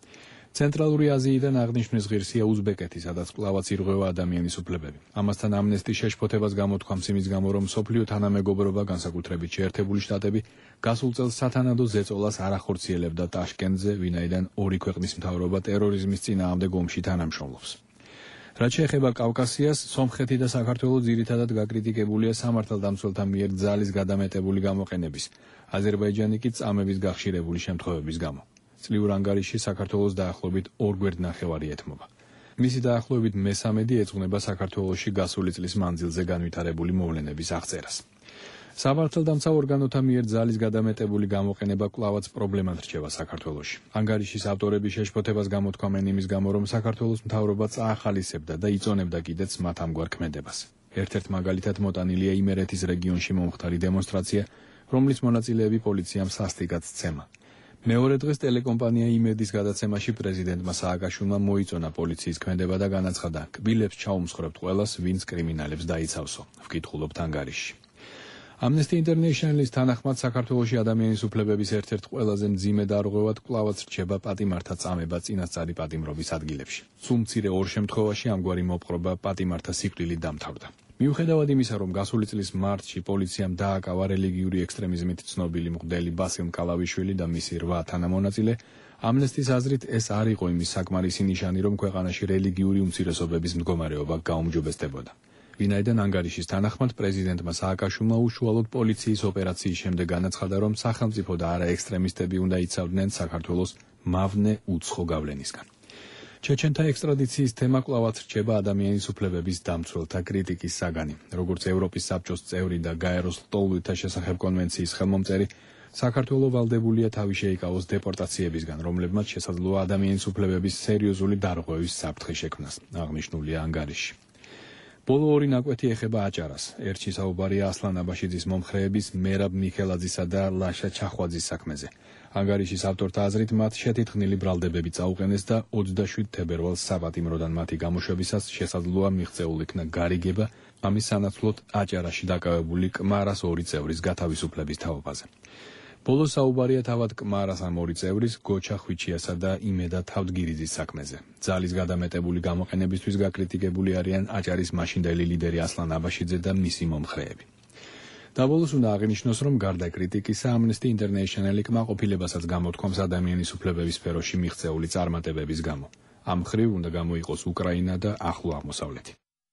ცენტრალური აზიიდან აღნიშნვის ღირსია უზბეკეთი, სადაც კვლავაც ირღვევა ადამიანის უფლებები. ამასთან ამნესტი შეშფოთებას გამოთქვამს იმის გამო, რომ მსოფლიო თანამეგობრობა, განსაკუთრებით შეერთებული შტატები, გასულ წელს სათანადო ზეწოლას არ ახორციელებდა ტაშკენტზე, ვინაიდან ორი ქვეყნის მთავრობა ტერორიზმის წინააღმდეგ ომში თანამშრომლობს. რაც შეეხება კავკასიას, სომხეთი და საქართველო ძირითადად გაკრიტიკებულია სამართალდამცველთა მიერ ძალის გადამეტებული გამოყენების, აზერბაიჯანი კი წამების გახშირებული შემთხვევების გამო. წლიურ ანგარიშში საქართველოს დაახლოებით 2 გვერდნახევარი ეთმობა. მისი დაახლოებით მესამედი ეძღვნება საქართველოში გასული წლის მანძილზე განვითარებული მოვლენების აღწერას. სამართალდამცავ ორგანოთა მიერ ძალის გადამეტებული გამოყენება კვლავაც პრობლემად რჩება საქართველოში. ანგარიშის ავტორები შეშფოთებას გამოთქვამენ იმის გამო, რომ საქართველოს მთავრობა წაახალისებდა და იწონებდა კიდეც მათ ამგვარ ქმედებას. ერთ-ერთ მაგალითად მოტანილია იმერეთის რეგიონში მომხდარი დემონსტრაცია, რომლის მონაწილეები პოლიციამ სასტიკად სცემა. მეორე დღეს ტელეკომპანია იმედის გადაცემაში პრეზიდენტმა სააკაშვილმა მოიწონა პოლიციის ქმედება და განაცხადა, კბილებს ჩაუმსხვრებთ ყველას, ვინც კრიმინალებს დაიცავსო. ვკითხულობთ ანგარიშში. Amnesty International-ის თანახმად საქართველოში ადამიანის უფლებების ერთ-ერთ ყველაზე მძიმე დარღვევად კვლავაც რჩება პატიმართა წამება წინასწარი პატიმრობის ადგილებში. სულ მცირე 2 შემთხვევაში ამგვარი მოპყრობა პატიმართა სიკვდილით დამთავრდა. მიუხედავად იმისა, რომ გასული წლის მარტში პოლიციამ დააკავა რელიგიური ექსტრემიზმით ცნობილი მღვდელი ბასილ კალავიშვილი და მისი 8 თანამონაწილე, Amnesty-ის აზრით ეს არ იყო იმის საკმარისი ნიშანი, რომ ქვეყანაში რელიგიური უმცირესობების მდგომარეობა გაუმჯობესდებოდა. ვინაიდან ანგარიშის თანახმად პრეზიდენტმა სააკაშვილმა უშუალოდ პოლიციის ოპერაციის შემდეგ განაცხადა, რომ სახელმწიფო და არა ექსტრემისტები უნდა იცავდნენ საქართველოს მავნე უცხო გავლენისგან. ჩეჩენთა ექსტრადიციის თემა კვლავაც რჩება ადამიანის უფლებების დამცველთა კრიტიკის საგანი. როგორც ევროპის საბჭოს წევრი და გაეროს ლტოლვილთა შესახებ კონვენციის ხელმომწერი, საქართველო ვალდებულია თავი შეიკავოს დეპორტაციებისგან, რომლებმაც შესაძლოა ადამიანის უფლებების სერიოზული დარღვევის საფრთხე შექმნას, აღნიშნულია ანგარიშში. ბოლო 2 ნაკვეთი ეხება აჭარას. ერთში საუბარია ასლან აბაშიძის მომხრეების მერაბ მიხელაძისა და ლაშა ჩახვაძის საქმეზე. ანგარიშის ავტორთა აზრით მათ შეთითხნილი ბრალდებები წაუყენეს და 27 თებერვალს საპატიმროდან მათი გამოშვებისას შესაძლოა მიღწეულ იქნა გარიგება ამის სანაცვლოდ აჭარაში დაკავებული კმარას 2 წევრის გათავისუფლების თაობაზე. ბოლოს საუბარია თავად კმარას ამ 2 წევრის გოჩა ხვიჩიასა და იმედა თავდგირიძის საქმეზე. ძალის გადამეტებული გამოყენებისთვის გაკრიტიკებული არიან აჭარის მაშინდელი ლიდერი ასლან აბაშიძე და მისი მომხრეები. დაბოლოს უნდა აღინიშნოს, რომ გარდა კრიტიკისა, Amnesty International-ი კმაყოფილებასაც გამოთქვამს ადამიანის უფლებების სფეროში მიღწეული წარმატებების გამო. ამ მხრივ უნდა გამოიყოს უკრაინა და ახლო აღმოსავლეთი.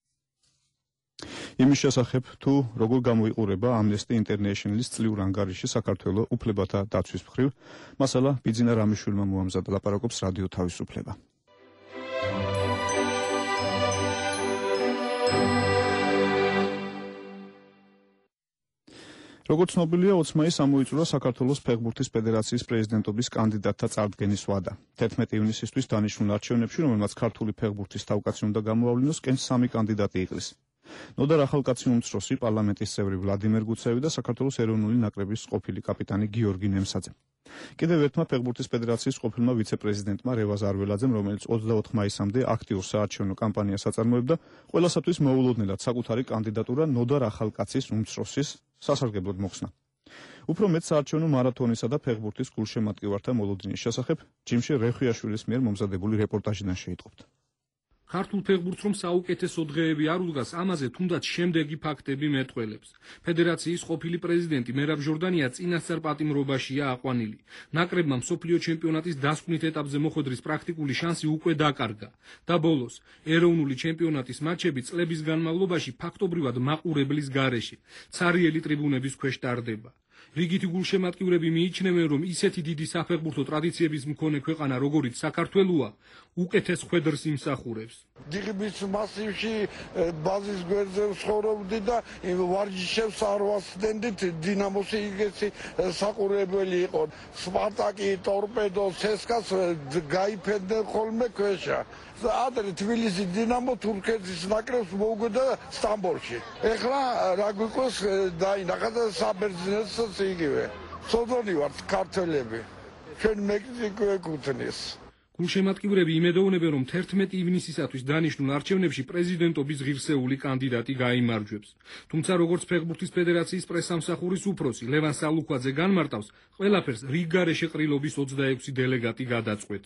იმის შესახებ, თუ როგორ გამოიყურება Amnesty International-ის წლიურ ანგარიში საქართველოს უფლებათა დაცვის მხრივ, მასალა ბიძინა რამიშვილმა მოამზადა, ლაპარაკობს რადიო თავისუფლება. როგორც ცნობილია, 20 მაისს ამოიწურა საქართველოს ფეხბურთის ფედერაციის პრეზიდენტობის კანდიდატთა წარდგენის ვადა. 11 ივნისისთვის დანიშნულ არჩევნებში, რომელმაც ქართული ფეხბურთის თავკაცი უნდა გამოავლინოს, კენს 3 კანდიდატი იყრის. ნოდარ ახალკაცი უმცროსი, პარლამენტის წევრი ვლადიმერ გუცევი და საქართველოს ეროვნული ნაკრების ყოფილი კაპიტანი გიორგი ნემსაძე. კიდევ ერთმა ფეხბურთის ფედერაციის ყოფილმა ვიცე-პრეზიდენტმა რევაზ არველაძემ, რომელიც 24 მაისამდე აქტიურ საარჩევნო კამპანიას აწარმოებდა, ყველასათვის მოულოდნელად საკუთარი კანდიდატურა ნოდარ ახალკაცის უმცროსის სასარგებლოდ მოხსნა. უფრო მეტ საარჩევნო მარათონისა და ფეხბურთის გულშემატკივართა მოლოდინის შესახებ ჯიმში რეხვიაშვილის მიერ მომზადებული რეპორტაჟიდან შეიტყობთ. ქართულ ფეხბურთს რომ საუკეთესო დღეები არ უდგას, ამაზე თუნდაც შემდეგი ფაქტები მეტყველებს. ფედერაციის ყოფილი პრეზიდენტი მერაბ ჟორდანია წინასწარ პატიმრობაშია აყვანილი. ნაკრებმა მსოფლიო ჩემპიონატის დასკვნით ეტაპზე მოხვედრის პრაქტიკული შანსი უკვე დაკარგა და ბოლოს ეროვნული ჩემპიონატის მატჩები წლების განმავლობაში ფაქტობრივად მაყურებლის გარეშე ცარიელი ტრიბუნების ქვეშ ტარდება. რიგითი გულშემატკივრები მიიჩნევენ, რომ ისეთი დიდი საფეხბურთო ტრადიციების მქონე ქვეყანა, როგორიც საქართველოა, უკეთეს ხვედრს იმსახურებს. დიღმის მასივში ბაზის გვერდზე ვცხოვრობდი და ვარჯიშებს არ ვასდენდით, დინამოსი იგეცი საყურებელი იყო. სპარტაკი, ტორპედო, ცესკას გაიფენდნენ ხოლმე ქვეშა. ადრე თბილისი დინამო თურქეთის ნაკრებს მოუგდა სტამბოლში. ეხლა რა გვიყოს დაინახა და საბერძნეთსაც იგივე. სოდონი ვართ ქართველები. ჩვენ მექსიკო ეკუთვნის. გულშემატკივრები იმედოვნებენ, რომ 11 ივნისისათვის დანიშნულ არჩევნებში პრეზიდენტობის ღირსეული კანდიდატი გაიმარჯვებს. თუმცა როგორც ფეხბურთის ფედერაციის პრესამსახურის უფროსი ლევან სალუქვაძე განმარტავს, ყველაფერს რიგ გარეშე ყრილობის 26 დელეგატი გადაწყვეტს.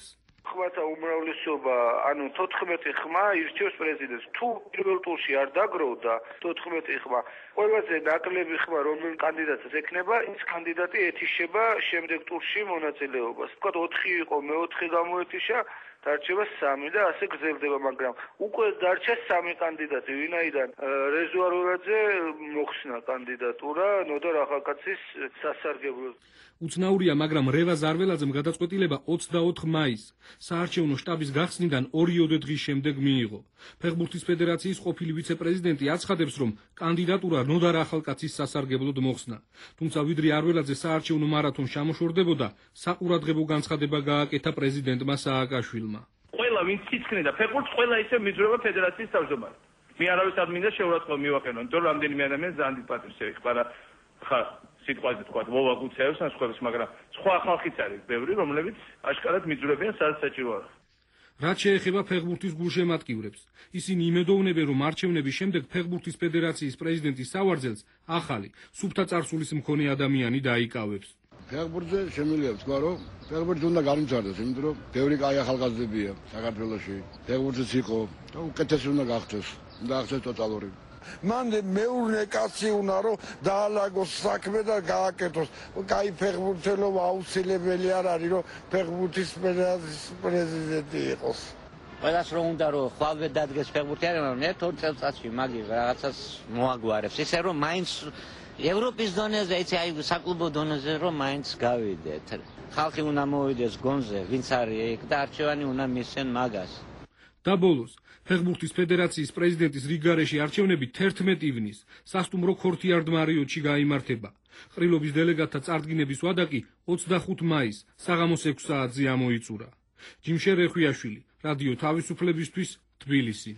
ხმათა უმრავლესობა, ანუ 14 ხმა ირჩევს პრეზიდენტს. თუ პირველ ტურში არ დაგროვდა 14 ხმა, ყველაზე ნაკლები ხმა რომელ კანდიდატს ექნება, ის კანდიდატი ეთიშება შემდეგ ტურში მონაწილეობას. თქვა 4 იყო, მეოთხე გამოეთიშა, დარჩება 3 და ასე გრძელდება, მაგრამ უკვე დარჩა 3 კანდიდატი, ვინაიდან რეზო არორაძე მოხსნა კანდიდატურა ნოდარ ახალკაცის სასარგებლოდ. უცნაურია, მაგრამ რევაზ ზარველაძემ გადაწყვეტილება 24 მაისს საარჩევნო შტაბის გახსნიდან 2 დღის შემდეგ მიიღო. ფეხბურთის ფედერაციის ყოფილი ვიცე-პრეზიდენტი აცხადებს, რომ კანდიდატურა ნოდარ ახალკაცის სასარგებლოდ მოხსნა. თუმცა ვიდრე არველაძე საარჩევნო მარათონს ჩამოშორდებოდა, საყურადღებო განცხადება გააკეთა პრეზიდენტმა სააკაშვილმა. ყველა ვინც იცქნიდა ფეხბურთს, ყველა ისე მიძვრება ფედერაციის თავმჯდომარე. მე არავის არ მინდა შეურაცხყოფა მივაყენო, იმიტომ რომ რამდენიმე ადამიანი ძალიან დიდ პატივს ეყარა ხა სიტყვაზე თქვა მოვაგუცეებს ან სხვებს, მაგრამ სხვა ხალხიც არის ბევრი, რომლებიც აშკარად მიძვრებიან სადაც საჭირო არა. რაც შეეხება ფეხბურთის გულშემატკივრებს, ისინი იმედოვნებენ, რომ არჩევნების შემდეგ ფეხბურთის ფედერაციის პრეზიდენტის სავარძელს ახალი, სუფთა წარსულის მქონე ადამიანი დაიკავებს. ფეხბურთზე შემიძლია ვთქვა, რომ ფეხბურთი უნდა განვითარდეს, იმიტომ რომ ბევრი კაი ახალგაზრდებია საქართველოში. ფეხბურთიც იყო და უკეთესი უნდა გახდეს, უნდა ახდეს ტოტალური. მან მეურნე კაცი უნდა რომ დაალაგოს საქმე და გააკეთოს. კაი ფეხბურთელობა აუცილებელი არ არის, რომ ფეხბურთის ფედერაციის პრეზიდენტი იყოს. ყველას რომ უნდა რომ ხვალვე დადგეს ფეხბურთი არის, მაგრამ ერთ-ორ წელიწადში მაგის რაღაცას მოაგვარებს. ისე რომ მაინც ევროპის დონეზე, აი საკლუბო დონეზე რომ მაინც გავიდეთ. ხალხი უნდა მოვიდეს გონზე, ვინც არის ეგ და არჩევანი უნდა მისცენ მაგას. და ბოლოს ფეხბურთის ფედერაციის პრეზიდენტის რიგგარეში არჩევნები 11 ივნის სასტუმრო ქორთიარ დმარიოტში გაიმართება. ყრილობის დელეგატთა წარდგინების ვადა კი 25 მაისს საღამოს 6 საათზე ამოიწურა. ჯიმშე რეხვიაშვილი, რადიო თავისუფლებისთვის, თბილისი.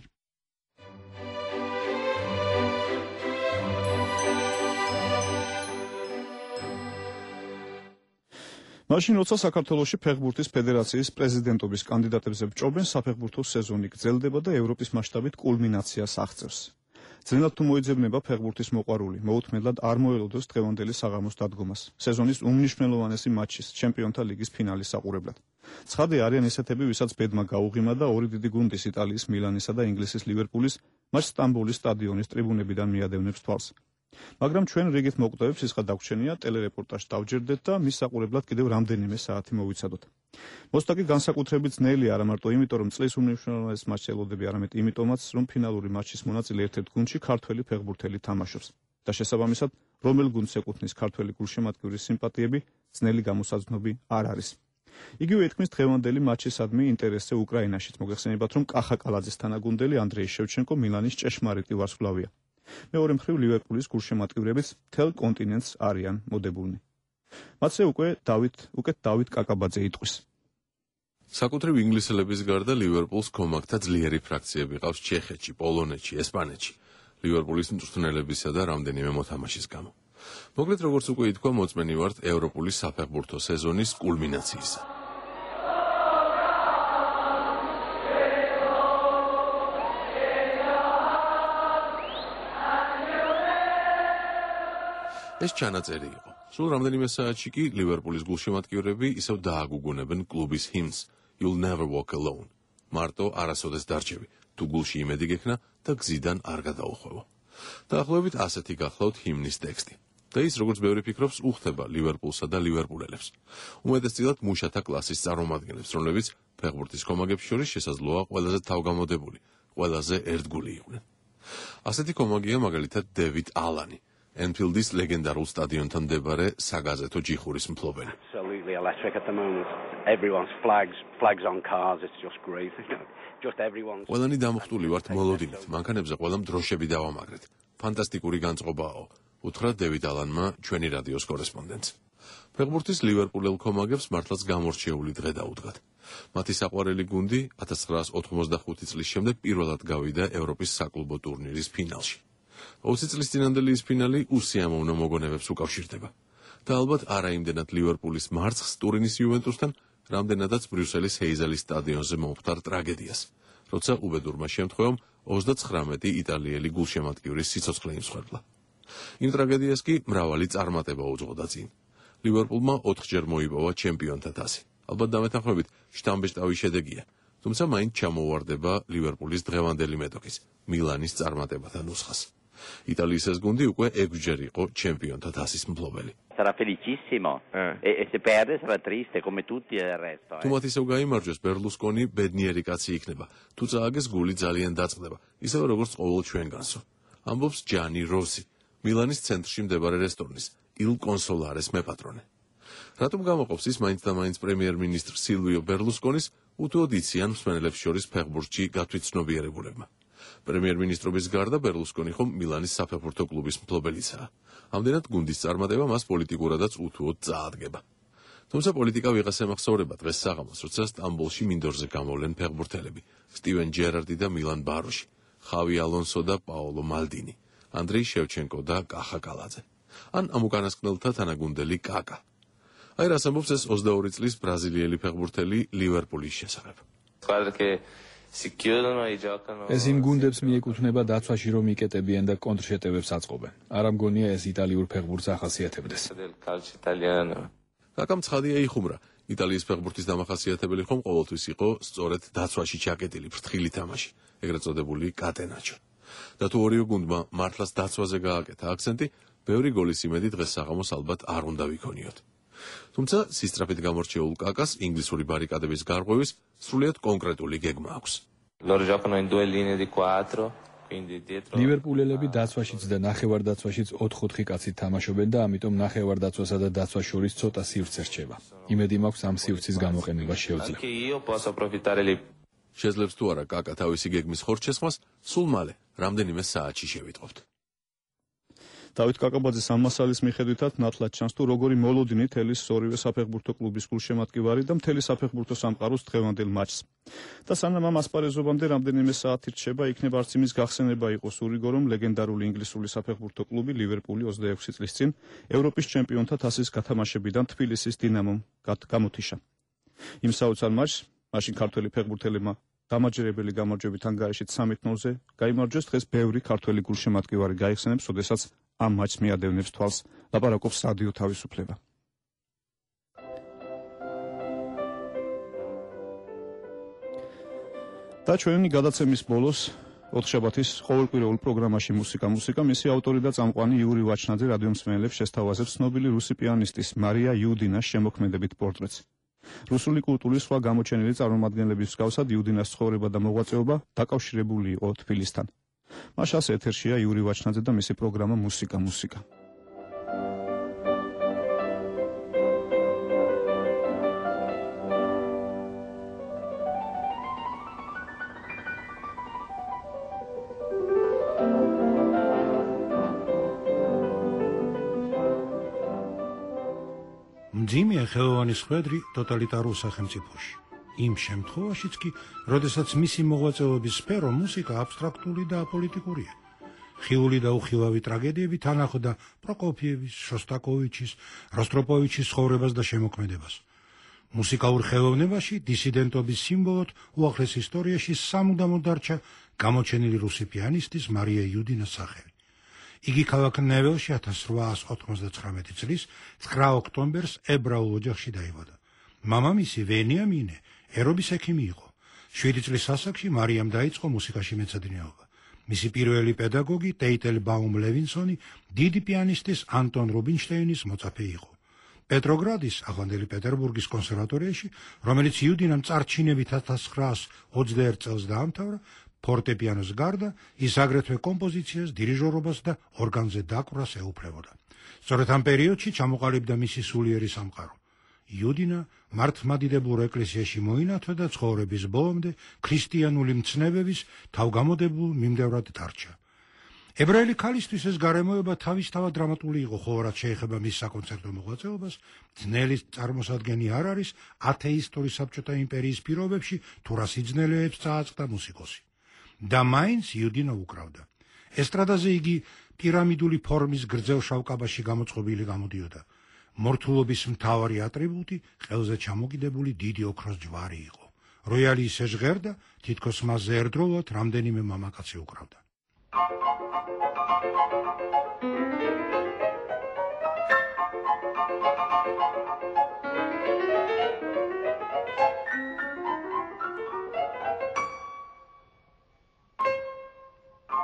მაშინ როცა საქართველოში ფეხბურთის ფედერაციის პრეზიდენტობის კანდიდატებზე ვჭობენ, საფეხბურთო სეზონი გრძელდება და ევროპის მასშტაბით კულმინაციას აღწევს. ძნელად თუ მოიძებნება ფეხბურთის მოყვარული, მოუთმენლად არ მოელოდოს დღევანდელი საღამოს დადგომას, სეზონის უმნიშვნელოვანესი მატჩის, ჩემპიონთა ლიგის ფინალის საყურებლად. ცხადე არიან ისეთები, ვისაც ბედმა გაუღიმა და ორი დიდი გუნდის იტალიის მილანისა და ინგლისის ლივერპულის მათ სტამბოლის სტადიონის ტრიბუნებიდან მიადევნებს თვალს. მაგრამ ჩვენ რიგით მოკვდავებს ისხა დაგვრჩენია ტელერეპორტაჟს დავჯერდეთ და მის საყურებლად კიდევ რამდენიმე საათი მოვიცადოთ. მოსტაკი განსაკუთრებით ძნელი არა მარტო იმიტომ, რომ წლის უმნიშვნელოვანეს მატჩს ელოდები, არამედ იმიტომაც, რომ ფინალური მატჩის მონაწილე ერთ-ერთ გუნდში ქართველი ფეხბურთელი თამაშობს და შესაბამისად, რომელ გუნდს ეკუთვნის ქართველი გულშემატკივრის სიმპათიები, ძნელი გამოსაზრდნობი არ არის. იგივე ეთქმის დღევანდელი მატჩისადმი ინტერესზე უკრაინაშიც. მოგეხსენებათ, რომ კახა კალაძის თანაგუნდელი ანდრეი შევჩენკო მილანის ჭეშმარიტი ვარსკვლავია. მეორე მხრივ ლივერპულის გულშემატკივრებიც მთელ კონტინენტს არიან მოდებულნი. მათზე უკვე დავით კაკაბაძე იტყვის. საკუთრივ ინგლისელების გარდა ლივერპულს კომაქტა ძლიერი ფრაქციები ყავს ჩეხეთში, პოლონეთში, ესპანეთში, ლივერპულის მწვრთნელებისა და რამდენიმე მოთამაშის გამო. მოკლედ, როგორც უკვე ითქვა, მოწმენი ვართ ევროპული საფეხბურთო სეზონის კულმინაციისა. ეს ჩანაწერი იყო. სულ რამდენიმე საათში კი ლივერპულის გულშემატკივრები ისევ დააგუგუნებენ კლუბის ჰიმნს You'll never walk alone. მარტო არასოდეს დარჩევი, თუ გულში იმედი გექნა და გზიდან არ გადაუხვევო. დაახლოებით ასეთი გახლავთ ჰიმნის ტექსტი. და ის, როგორც ბევრი ფიქრობს, უხდება ლივერპულსა და ლივერპულელებს. უმეტესწილად მუშათა კლასის წარმომადგენლებს, რომლებიც ფეხბურთის კომაგებს შორის შესაძლოა ყველაზე თავგამოდებული, ყველაზე ერთგული იყვნენ. ასეთი კომაგია მაგალითად დევიდ ალანი, Enfield-ის ლეგენდარულ სტადიონთან მდებარე საგაზეთო ჯიხურის მფლობელი. Absolutely electric at the moment. Everyone's flags on cars. It's just great. Just everyone's. ყველანი დამხტული ვართ მოლოდინით. მანქანებზე ყველამ დროშები დავამაგრეთ. ფანტასტიკური განწყობაა. უთხრა დევიდ ალანმა ჩვენი რადიოს კორესპონდენტს. ფეხბურთის ლივერპულელ კომაგებს მართლაც გამორჩეული დღე დაუდგათ. მათი საყვარელი გუნდი 1985 წლის შემდეგ პირველად გავიდა ევროპის საკლუბო ტურნირის ფინალში. 20 წლის წინანდელი ის ფინალი უსიამოვნო მოგონებებს უკავშირდება. და ალბათ არა იმდენად ლივერპულის მარცხს ტურინის იუვენტუსთან, რამდენადაც ბრიუსელის ჰეიზელის სტადიონზე მომხდარ ტრაგედიას, როცა უბედურმა შემთხვევამ 39 იტალიელი გულშემატკივრის სიცოცხლე იმსხვერპლა. იმ ტრაგედიას კი მრავალი წარმატება უძღოდა წინ. ლივერპულმა 4-ჯერ მოიპოვა ჩემპიონთა თასი. ალბათ დამეთანხმებით შტამბეშტავის შედეგია, თუმცა მაინც ჩამოუვარდება ლივერპულის დღევანდელი მეტოქის, მილანის წარმატებათა ნუსხას. იტალიის ეს გუნდი უკვე 6-ჯერ იყო ჩემპიონთა თასის მფლობელი. Sarà felicissimo e se perde sarà triste come tutti il resto. თუ მათ ისევ გაიმარჯვეს, ბერლუსკონი ბედნიერი კაცი იქნება. თუ წააგეს გული ძალიან დაწყდება, ისევე როგორც ყოველ ჩვენგანსო. ამბობს ჯანი როსი, მილანის ცენტრში მდებარე რესტორნის Il Consolares მეპატრონე. რატომ გამოყოფს ის მაინც და მაინც პრემიერ-მინისტრ სილვიო ბერლუსკონის უთუოდ იციან მსმენელებს შორის ფეხბურთში გათვითცნობიერებულებმა. პრემიერ-მინისტრობის გარდა ბერლუსკონი ხომ მილანის საფეხბურთო კლუბის მფლობელიცაა. ამდენად გუნდის წარმატება მას პოლიტიკურადაც უთუოდ წაადგება. თუმცა პოლიტიკა ვიღას ემახსოვრება დღეს საღამოს, როცა სტამბოლში მინდორზე გამოვლენ ფეხბურთელები, სტივენ ჯერარდი და მილან ბაროში, ხავი ალონსო და პაოლო მალდინი, ანდრეი შევჩენკო და კახა კალაძე, ან ამ უკანასკნელთა თანაგუნდელი კაკა. აი რას ამბობს ეს 22 წლის ბრაზილიელი ფეხბურთელი ლივერპულის შესახებ. ეს იმ გუნდებს მიეკუთვნება დაცვაში, რომ იკეტებიან და კონტრშეტევებს აწყობენ. არ ამგონია ეს იტალიურ ფეხბურთს ახასიათებდეს. კაკამ ცხადია იხუმრა. იტალიის ფეხბურთის დამახასიათებელი ხომ ყოველთვის იყო სწორედ დაცვაში ჩაკეტილი ფრთხილი თამაში, ეგრეთ წოდებული კატენაჩო. და თუ ორიო გუნდმა მართლაც დაცვაზე გააკეთა აქცენტი, ბევრი გოლის იმედი დღეს საღამოს ალბათ არ უნდა ვიქონიოთ. თუმცა სისწრაფით გამორჩეულ კაკას ინგლისური ბარიკადების გარღვევის სრულიად კონკრეტული გეგმა აქვს. ლივერპულელები დაცვაშიც და ნახევარდაცვაშიც 4-4 კაცით თამაშობენ და ამიტომ ნახევარდაცვასა და დაცვას შორის ცოტა სივრცე რჩება. იმედი მაქვს ამ სივრცის გამოყენება შევძლებ. შეძლებს თუ არა კაკა თავისი გეგმის ხორჩესხმას, სულ მალე, რამდენიმე საათში შევიტყობთ. დავით კაკაბაძის ამ მასალის მიხედვითაც ნათლად ჩანს თუ როგორი მოლოდინი თელის ორივე საფეხბურთო კლუბის გულშემატკივარი და მთელი საფეხბურთო სამყაროს დღევანდელ მატჩს. და სანამ ამ ასპარეზობამდე რამდენიმე საათი რჩება, იქნება არც იმის გახსენება იყოს ურიგო, რომ ლეგენდარული ინგლისური საფეხბურთო კლუბი ლივერპული 26 წლის წინ ევროპის ჩემპიონთა თასის გათამაშებიდან თბილისის დინამომ გამოთიშა. იმ საოცარ მატჩს მაშინ ქართველი ფეხბურთელებმა დამაჯერებელი გამარჯვებით ანგარიშით 3-0-ზე გაიმარჯვეს. დღეს ბევრი ქართველი გულშემატკივარი გაიხსენებს, ოდესაც ამ მატჩს მიადევნებს თვალს ლაპარაკობს რადიო თავისუფლება. და ჩვენი გადაცემის ბოლოს ოთხშაბათის ყოველკვირეულ პროგრამაში მუსიკა მისი ავტორი და წამყვანი იური ვაჩნაძე რადიო მსმენელებს შესთავაზებს ცნობილი რუსი პიანისტის მარია იუდინას შემოქმედებით პორტრეტს. რუსული კულტურის სხვა გამოჩენილი წარმომადგენლების მსგავსად იუდინას ცხოვრება და მოღვაწეობა დაკავშირებული იყო თბილისთან. მას ასე ეთერშია იური ვაჩნაძე და მისი პროგრამა მუსიკა. მძიმეა ხელოვანის ხვედრი ტოტალიტარულ სახელმწიფოში. იმ შემთხვევაშიც კი, როდესაც მისი მოღვაწეობის სფერო მუსიკა აბსტრაქტული და აპოლიტიკურია. ხილული და უხილავი ტრაგედიები თან ახლდა პროკოფიევის, შოსტაკოვიჩის, როსტროპოვიჩის ცხოვრებას და შემოქმედებას. მუსიკალურ ხელოვნებაში დისიდენტობის სიმბოლოდ უახლეს ისტორიაში სამუდამოდ დარჩა გამოჩენილი რუსი პიანისტის მარია იუდინას სახელი. იგი ქალაქ ნეველში 1899 წლის 9 ოქტომბერს ებრაულ ოჯახში დაიბადა. მამამისი ვენიამინე ერობის ექიმი იყო. 7 წლის ასაკში მარიამ დაიწყო მუსიკაში მეცადინეობა. მისი პირველი პედაგოგი ტეიტელბაუმ ლევინსონი დიდი პიანისტის ანტონ რუბინშტეინის მოწაფე იყო. პეტროგრადის, ახლანდელი პეტერბურგის კონსერვატორიაში, რომელიც იუდინამ წარჩინებით 1921 წელს დაამთავრა, ფორტეპიანოს გარდა ის აგრეთვე კომპოზიციას, დირიჟორობას და ორგანზე დაკვრას ეუფლებოდა. სწორედ ამ პერიოდში ჩამოყალიბდა მისი სულიერი სამყარო. იუდინა მართლმადიდებლურ ეკლესიაში მოინათლა და ცხოვრების ბოლომდე ქრისტიანული მცნებების თავგამოდებულ მიმდევრად დარჩა. ებრაელი ქალისთვის ეს გარემოება თავისთავად დრამატული იყო, ხოლო რაც შეეხება მის საკონცერტო მოღვაწეობას, ძნელი წარმოსადგენი არ არის ათეისტური საბჭოთა იმპერიის პირობებში თუ რა სიძნელეებს წააწყდა მუსიკოსი. და მაინც იუდინა უკრავდა. ესტრადაზე იგი პირამიდული ფორმის გრძელ შავკაბაში გამოწყობილი გამოდიოდა. მორთულობის მთავარი ატრიბუტი ყელზე ჩამოკიდებული დიდი ოქროს ჯვარი იყო. როიალი ისე ჟღერდა, თითქოს მასზე ერთდროულად რამდენიმე მამაკაცი უკრავდა.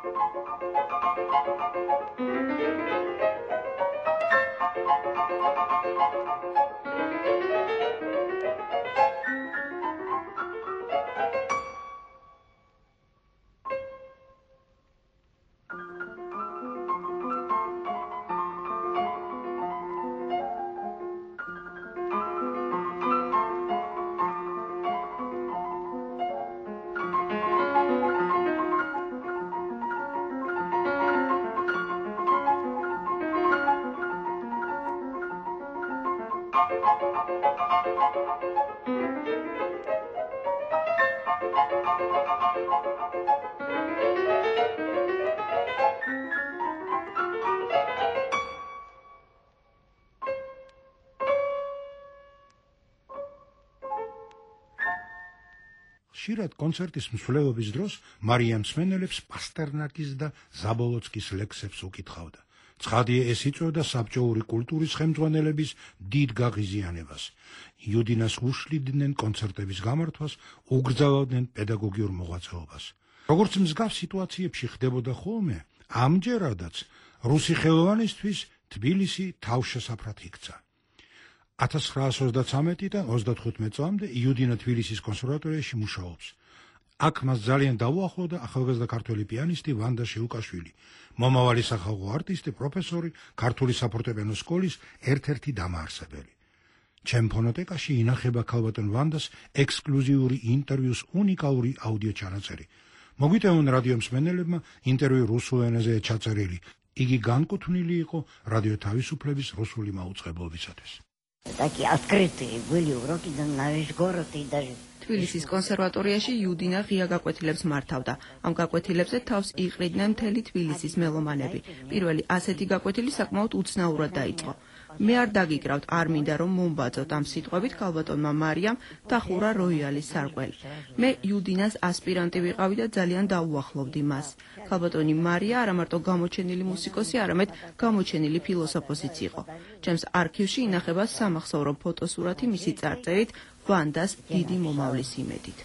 ხშირად კონცერტის მსვლელობის დროს მარიამ სმენელებს პასტერნაკის და ზაბოლოცკის ლექსებს უკითხავდა. ცხადია, ეს იწვევდა საბჭოური კულტურის ხელმძღვანელების დიდ გაღიზიანებას. იუდინას უშლიდნენ კონცერტების გამართვას, უგრძავდნენ პედაგოგიურ მოღვაწეობას. როგორც მსგავს სიტუაციებში ხდებოდა ხოლმე, ამჯერადაც რუსი ხელოვანისთვის თბილისი თავშესაფრად იქცა. 1933-დან 35 წლამდე იუდინა თბილისის კონსერვატორიაში მუშაობს. აქ მას ძალიან დაუახლოვდა ახალგაზრდა ქართველი პიანისტი ვანდა შიუკაშვილი, მომავალი სახალხო არტისტი, პროფესორი, ქართული საფორტეპიანო სკოლის ერთ-ერთი დამაარსებელი. ჩემ ფონოტეკაში ინახება ქალბატონ ვანდას ექსკლუზიური ინტერვიუს უნიკალური აუდიო ჩანაწერი. მოგვიტევენ რადიო მსმენელებმა ინტერვიუ რუსულ ენაზეა ჩაწერილი. იგი განკუთვნილი იყო რადიო თავისუფლების რუსული მაუწყებლობისათვის. Такие открытые были уроки на весь город и даже თბილისის კონსერვატორიაში იუდინა ღია გაკვეთილებს მართავდა. ამ გაკვეთილებზე თავს იყრიდნენ მთელი თბილისის მელომანები. პირველი ასეთი გაკვეთილი საკმაოდ უცნაურად დაიწყო. მე არ დაგიკრავთ, არ მინდა რომ მომბაძოთ ამ სიტყვებით ქალბატონმა მარიამ დახურა როიალის სარკველი. მე იუდინას ასპირანტი ვიყავი და ძალიან დაუახლოვდი მას. ქალბატონი მარია არა მარტო გამოჩენილი მუსიკოსი, არამედ გამოჩენილი ფილოსოფოსიც იყო. ჩემს არქივში ინახება სამახსოვრო ფოტოსურათი მისი წარწერით ვანდას დიდი მომავლის იმედით.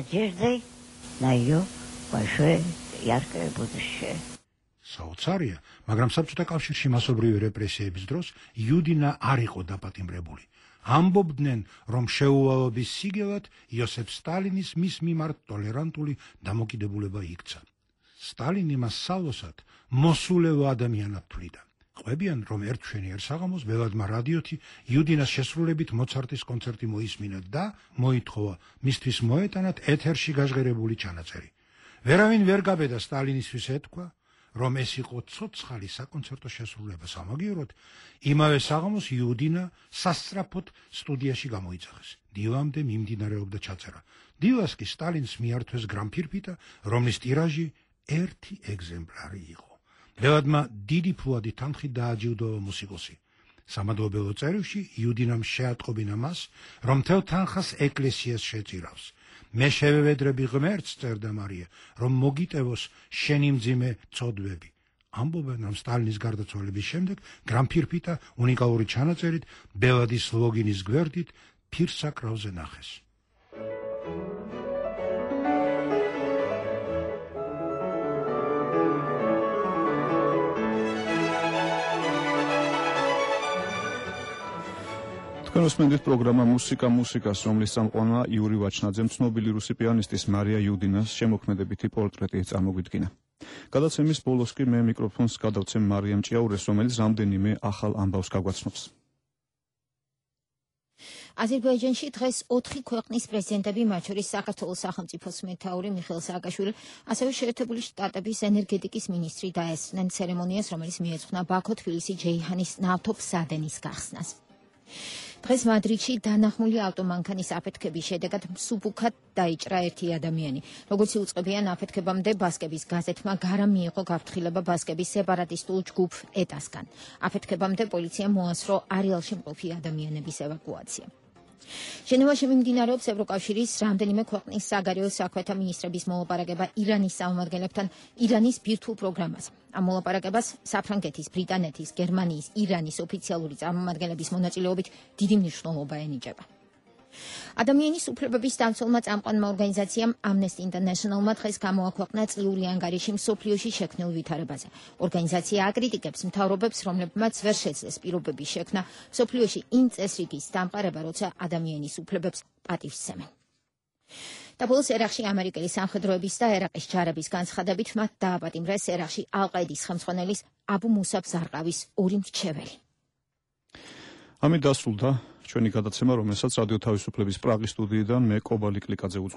საოცარია, მაგრამ საბჭოთა კავშირში მასობრივი რეპრესიების დროს იუდინა არ იყო დაპატიმრებული. ამბობდნენ, რომ შეუვალობის სიგელად იოსებ სტალინის მის მიმართ ტოლერანტული დამოკიდებულება იქცა. სტალინი მას სალოსად მოსულევ ადამიანად თვლიდა. ყვებიან, რომ ერთ მშვენიერ საღამოს ბელადმა რადიოთი იუდინას შესრულებით მოცარტის კონცერტი მოისმინა და მოითხოვა მისთვის მოეტანათ ეთერში გაჟღერებული ჩანაწერი. ვერავინ ვერ გაბედა სტალინისთვის ეთქვა, რომ ეს იყო ცოცხალი საკონცერტო შესრულება სამაგიეროდ, იმავე საღამოს იუდინა სასწრაფოდ სტუდიაში გამოიძახეს. დილამდე მიმდინარეობდა ჩაწერა. დილას კი სტალინს მიართვეს გრამფირფიტა, რომლის ტირაჟი 1 ეგზემპლარი იყო. ბელადმა დიდი ფუადი თანხით დააჯილდოვა მუსიკოსი. სამადლობელო წერილში იუდინამ შეატყობინა მას, რომ მთელ თანხას ეკლესიას შეწირავს. მე შევევედრები ღმერთს, წერდა მარია, რომ მოგიტევოს შენი მძიმე წოდვები. ამბობენ, რომ სტალინის გარდაცვალების შემდეგ გრამფირფიტა უნიკალური ჩანაწერით ბელადის ლოგინის გვერდით ფირსაკრავზე ნახეს. თქვენ უსმენთ პროგრამა მუსიკას, რომლის წამყვანია იური ვაჩნაძემ ცნობილი რუსი პიანისტის მარია იუდინას შემოქმედებითი პორტრეტი წარმოგვიდგინა. გადაცემის ბოლოს კი მე მიკროფონს გადავცემ მარიამ ჭიაურეს, რომელიც რამდენიმე ახალ ამბავს გაგვაცნობს. აზერბაიჯანში დღეს 4 ქვეყნის პრეზიდენტები, მათ შორის საქართველოს სახელმწიფოს მეთაური მიხეილ სააკაშვილი, ასევე შეერთებული შტატების ენერგეტიკის მინისტრი დაესწრნენ ცერემონიას, რომელიც მიეძღვნა ბაქო-თბილისი-ჯეიჰანის ნავთობსადენის გახსნას. დღეს მადრიდში დანახმული ავტომანქანის აფეთქების შედეგად მსუბუქად დაიჭრა ერთი ადამიანი. როგორც იუწყებიან, აფეთქებამდე ბასკების გაზეთმა გარა მიიღო გაფრთხილება ბასკების სეპარატისტულ ჯგუფ ეტასგან. აფეთქებამდე პოლიციამ მოასწრო არეალში მყოფი ადამიანების ევაკუაცია. ჟენევაში მიმდინარეობს ევროკავშირის რამდენიმე ქვეყნის საგარეო საქმეთა მინისტრების მოლაპარაკება ირანის წარმომადგენლებთან ირანის ბირთვულ პროგრამაზე. ამ მოლაპარაკებას საფრანგეთის, ბრიტანეთის, გერმანიის, ირანის ოფიციალური წარმომადგენლების მონაწილეობით დიდი მნიშვნელობა ენიჭება. ადამიანის უფლებების დამცველმა წამყვანმა ორგანიზაციამ Amnesty International-მა დღეს გამოაქვეყნა წლიური ანგარიში მსოფლიოში შექმნილ ვითარებაზე. ორგანიზაცია აკრიტიკებს მთავრობებს, რომლებმაც ვერ შეძლეს პირობების შექმნა მსოფლიოში იმ წესრიგის დამყარება, როცა ადამიანის უფლებებს პატივს სცემენ. და ბოლოს ერაყში ამერიკელი სამხედროების და ერაყის ჯარების განცხადებით მათ დააპატიმრეს ერაყში ალ-ყაიდის ხელმძღვანელის აბუ მუსაბ ზარყავის 2 მრჩეველი. ამით დასრულდა ჩვენი გადაცემა, რომელსაც რადიო თავისუფლების პრაღის სტუდიიდან მე კობალი კლიკაძე